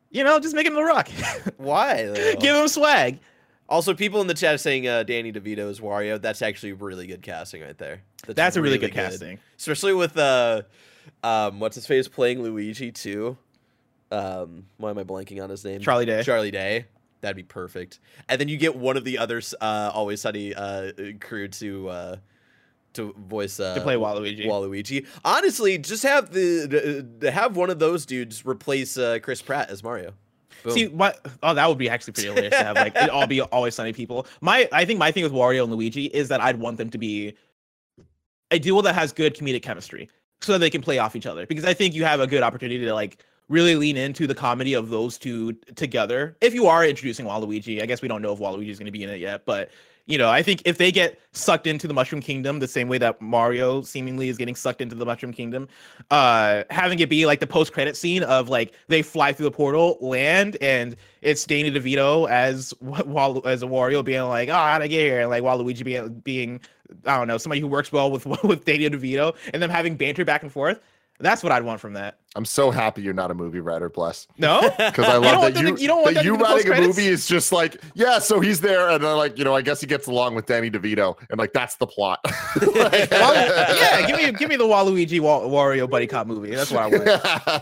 You know, just make him The Rock. Why? Though? Give him swag. Also, people in the chat saying Danny DeVito is Wario. That's actually really good casting right there. That's a really good casting, especially with what's his face playing Luigi too. Why am I blanking on his name? Charlie Day. Charlie Day. That'd be perfect. And then you get one of the other Always Sunny crew to voice to play Waluigi. Waluigi. Honestly, just have have one of those dudes replace Chris Pratt as Mario. Boom. See what? Oh, that would be actually pretty hilarious to have like it all be Always Sunny people. I think my thing with Wario and Luigi is that I'd want them to be a duo that has good comedic chemistry, so that they can play off each other. Because I think you have a good opportunity to like really lean into the comedy of those two together. If you are introducing Waluigi, I guess we don't know if Waluigi is going to be in it yet, but you know, I think if they get sucked into the Mushroom Kingdom the same way that Mario seemingly is getting sucked into the Mushroom Kingdom, having it be like the post-credit scene of like they fly through the portal, land, and it's Danny DeVito as a Wario being like, "Oh, how'd I get here?" And like Waluigi being I don't know, somebody who works well with Danny DeVito, and them having banter back and forth. That's what I'd want from that. I'm so happy you're not a movie writer, Bless. No, because I love that you writing a movie is just like, yeah, so he's there, and then like, you know, I guess he gets along with Danny DeVito, and like that's the plot. Like, yeah, give me the Waluigi Wario buddy cop movie. That's what I want.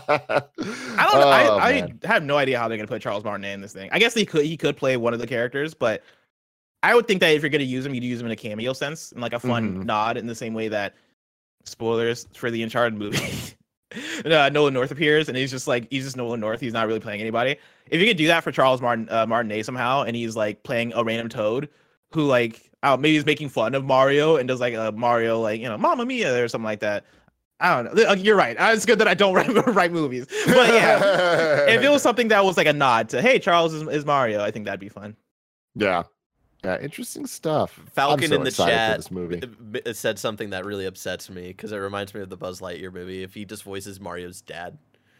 I don't know. I have no idea how they're gonna put Charles Martinet in this thing. I guess he could play one of the characters, but I would think that if you're gonna use him, you'd use him in a cameo sense, and like a fun nod in the same way that. Spoilers for the Uncharted movie. Nolan North appears, and he's just Nolan North. He's not really playing anybody. If you could do that for Charles Martinet somehow, and he's like playing a random Toad who like maybe he's making fun of Mario and does like a Mario like, you know, Mamma Mia or something like that. I don't know. You're right. It's good that I don't write movies, but yeah, if it was something that was like a nod to, hey, Charles is Mario, I think that'd be fun. Yeah. Yeah, interesting stuff. Falcon in the chat this movie. Said something that really upsets me because it reminds me of the Buzz Lightyear movie. If he just voices Mario's dad.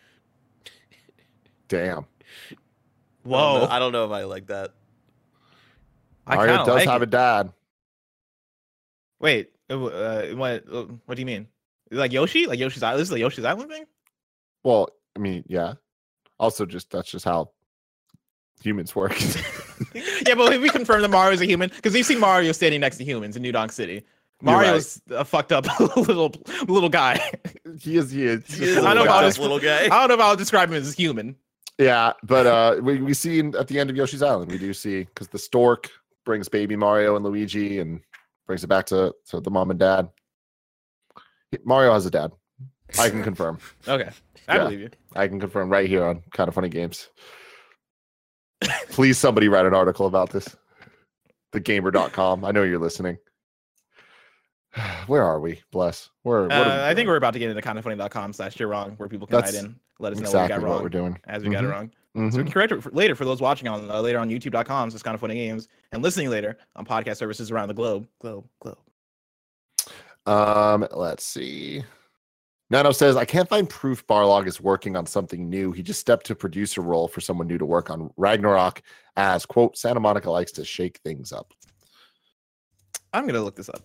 Damn. Whoa. I don't know if I like that. Mario does have a dad. Wait, what do you mean? Like Yoshi? Like Yoshi's Island? This is the Yoshi's Island thing? Well, I mean, yeah. Also, that's just how humans work. Yeah, but we confirm that Mario is a human because we've seen Mario standing next to humans in New Donk City. Mario's a fucked up little guy. He is. I don't know little guy. I don't know if I'll describe him as human. Yeah, but we see at the end of Yoshi's Island, we do see because the stork brings baby Mario and Luigi and brings it back to the mom and dad. Mario has a dad. I can confirm. Okay, I believe you. I can confirm right here on Kind of Funny Games. Please, somebody write an article about this. TheGamer.com. I know you're listening. Where are we? Bless. I think we're about to get into kindoffunny.com/you're wrong, where people can write in, let us know what we got wrong. What we're doing as we got it wrong. So we can correct it later for those watching on later on YouTube.com. So it's Kind of Funny Games, and listening later on podcast services around the globe. Let's see. Nano says, I can't find proof Barlog is working on something new. He just stepped to producer role for someone new to work on Ragnarok as, quote, Santa Monica likes to shake things up. I'm going to look this up.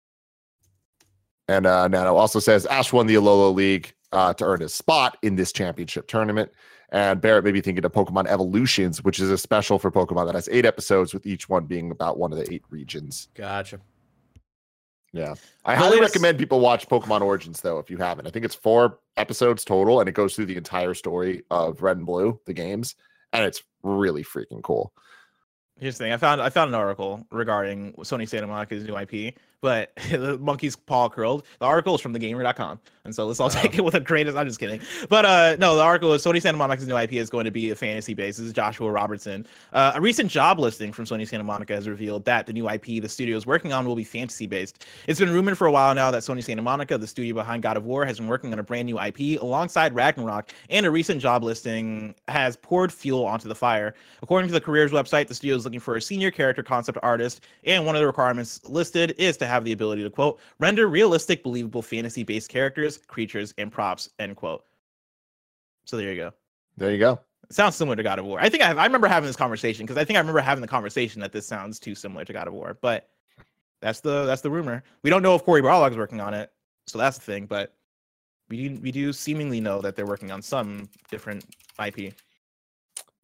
And Nano also says, Ash won the Alola League to earn his spot in this championship tournament. And Barrett may be thinking of Pokemon Evolutions, which is a special for Pokemon that has 8 episodes, with each one being about one of the 8 regions. Gotcha. Yeah. I highly recommend people watch Pokemon Origins, though, if you haven't. I think it's 4 episodes total, and it goes through the entire story of Red and Blue, the games, and it's really freaking cool. Here's the thing. I found an article regarding Sony Santa Monica's new IP, but the monkey's paw curled. The article is from thegamer.com. And so let's all take it with a grain of, I'm just kidding. But no, the article is Sony Santa Monica's new IP is going to be a fantasy base. This is Joshua Robertson. A recent job listing from Sony Santa Monica has revealed that the new IP the studio is working on will be fantasy based. It's been rumored for a while now that Sony Santa Monica, the studio behind God of War, has been working on a brand new IP alongside Ragnarok, and a recent job listing has poured fuel onto the fire. According to the careers website, the studio is looking for a senior character concept artist, and one of the requirements listed is to have the ability to, quote, render realistic, believable fantasy-based characters, creatures, and props, end quote. So there you go. There you go. It sounds similar to God of War. I think I remember having this conversation, because I think I remember having the conversation that this sounds too similar to God of War, but that's the rumor. We don't know if Cory Barlog's working on it, so that's the thing, but we do seemingly know that they're working on some different IP.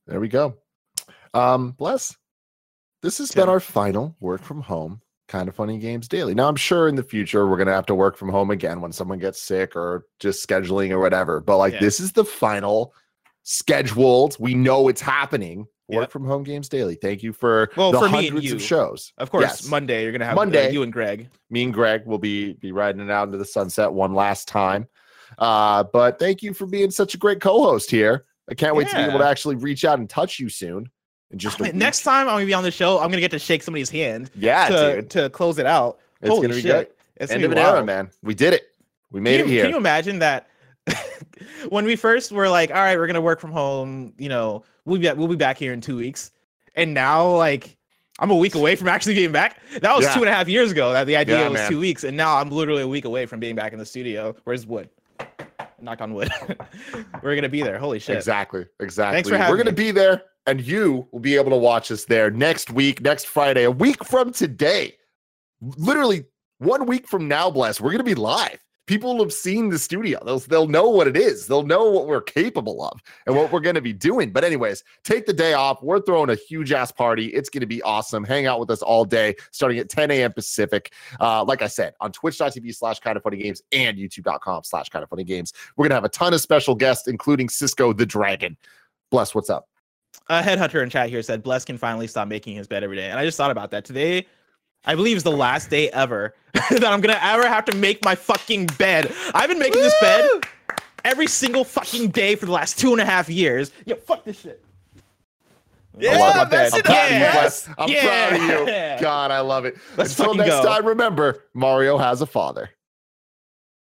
There we go. Bless. This has been our final work from home Kind of Funny Games Daily. Now, I'm sure in the future we're going to have to work from home again when someone gets sick or just scheduling or whatever. But like, this is the final scheduled. We know it's happening. Work from home games daily. Thank you for the for hundreds of shows. Of course, Monday you're going to have you and Greg. Me and Greg will be riding it out into the sunset one last time. But thank you for being such a great co-host here. I can't wait to be able to actually reach out and touch you soon. Just next time I'm gonna be on the show, I'm gonna get to shake somebody's hand. Dude. To close it out. It's gonna be good. It's end of an era, man. We did it. We made it here. Can you imagine that? When we first were like, all right, we're gonna work from home. You know, we'll be back here in 2 weeks, and now like I'm a week away from actually being back. That was 2.5 years ago. That the idea was 2 weeks, and now I'm literally a week away from being back in the studio. Where's wood? Knock on wood. We're gonna be there. Holy shit! Exactly. Thanks for having me. We're gonna be there. And you will be able to watch us there next week, next Friday, a week from today. Literally 1 week from now, Bless, we're going to be live. People will have seen the studio. They'll know what it is. They'll know what we're capable of and what we're going to be doing. But anyways, take the day off. We're throwing a huge ass party. It's going to be awesome. Hang out with us all day, starting at 10 a.m. Pacific. Like I said, on twitch.tv/kindoffunnygames and youtube.com/kindoffunnygames. We're going to have a ton of special guests, including Cisco the Dragon. Bless, what's up? Headhunter in chat here said Bless can finally stop making his bed every day. And I just thought about that. Today, I believe, is the last day ever that I'm going to ever have to make my fucking bed. I've been making this bed every single fucking day for the last 2.5 years. Yo, fuck this shit. Yeah, I'm proud of you. God, I love it. Until next time, remember, Mario has a father.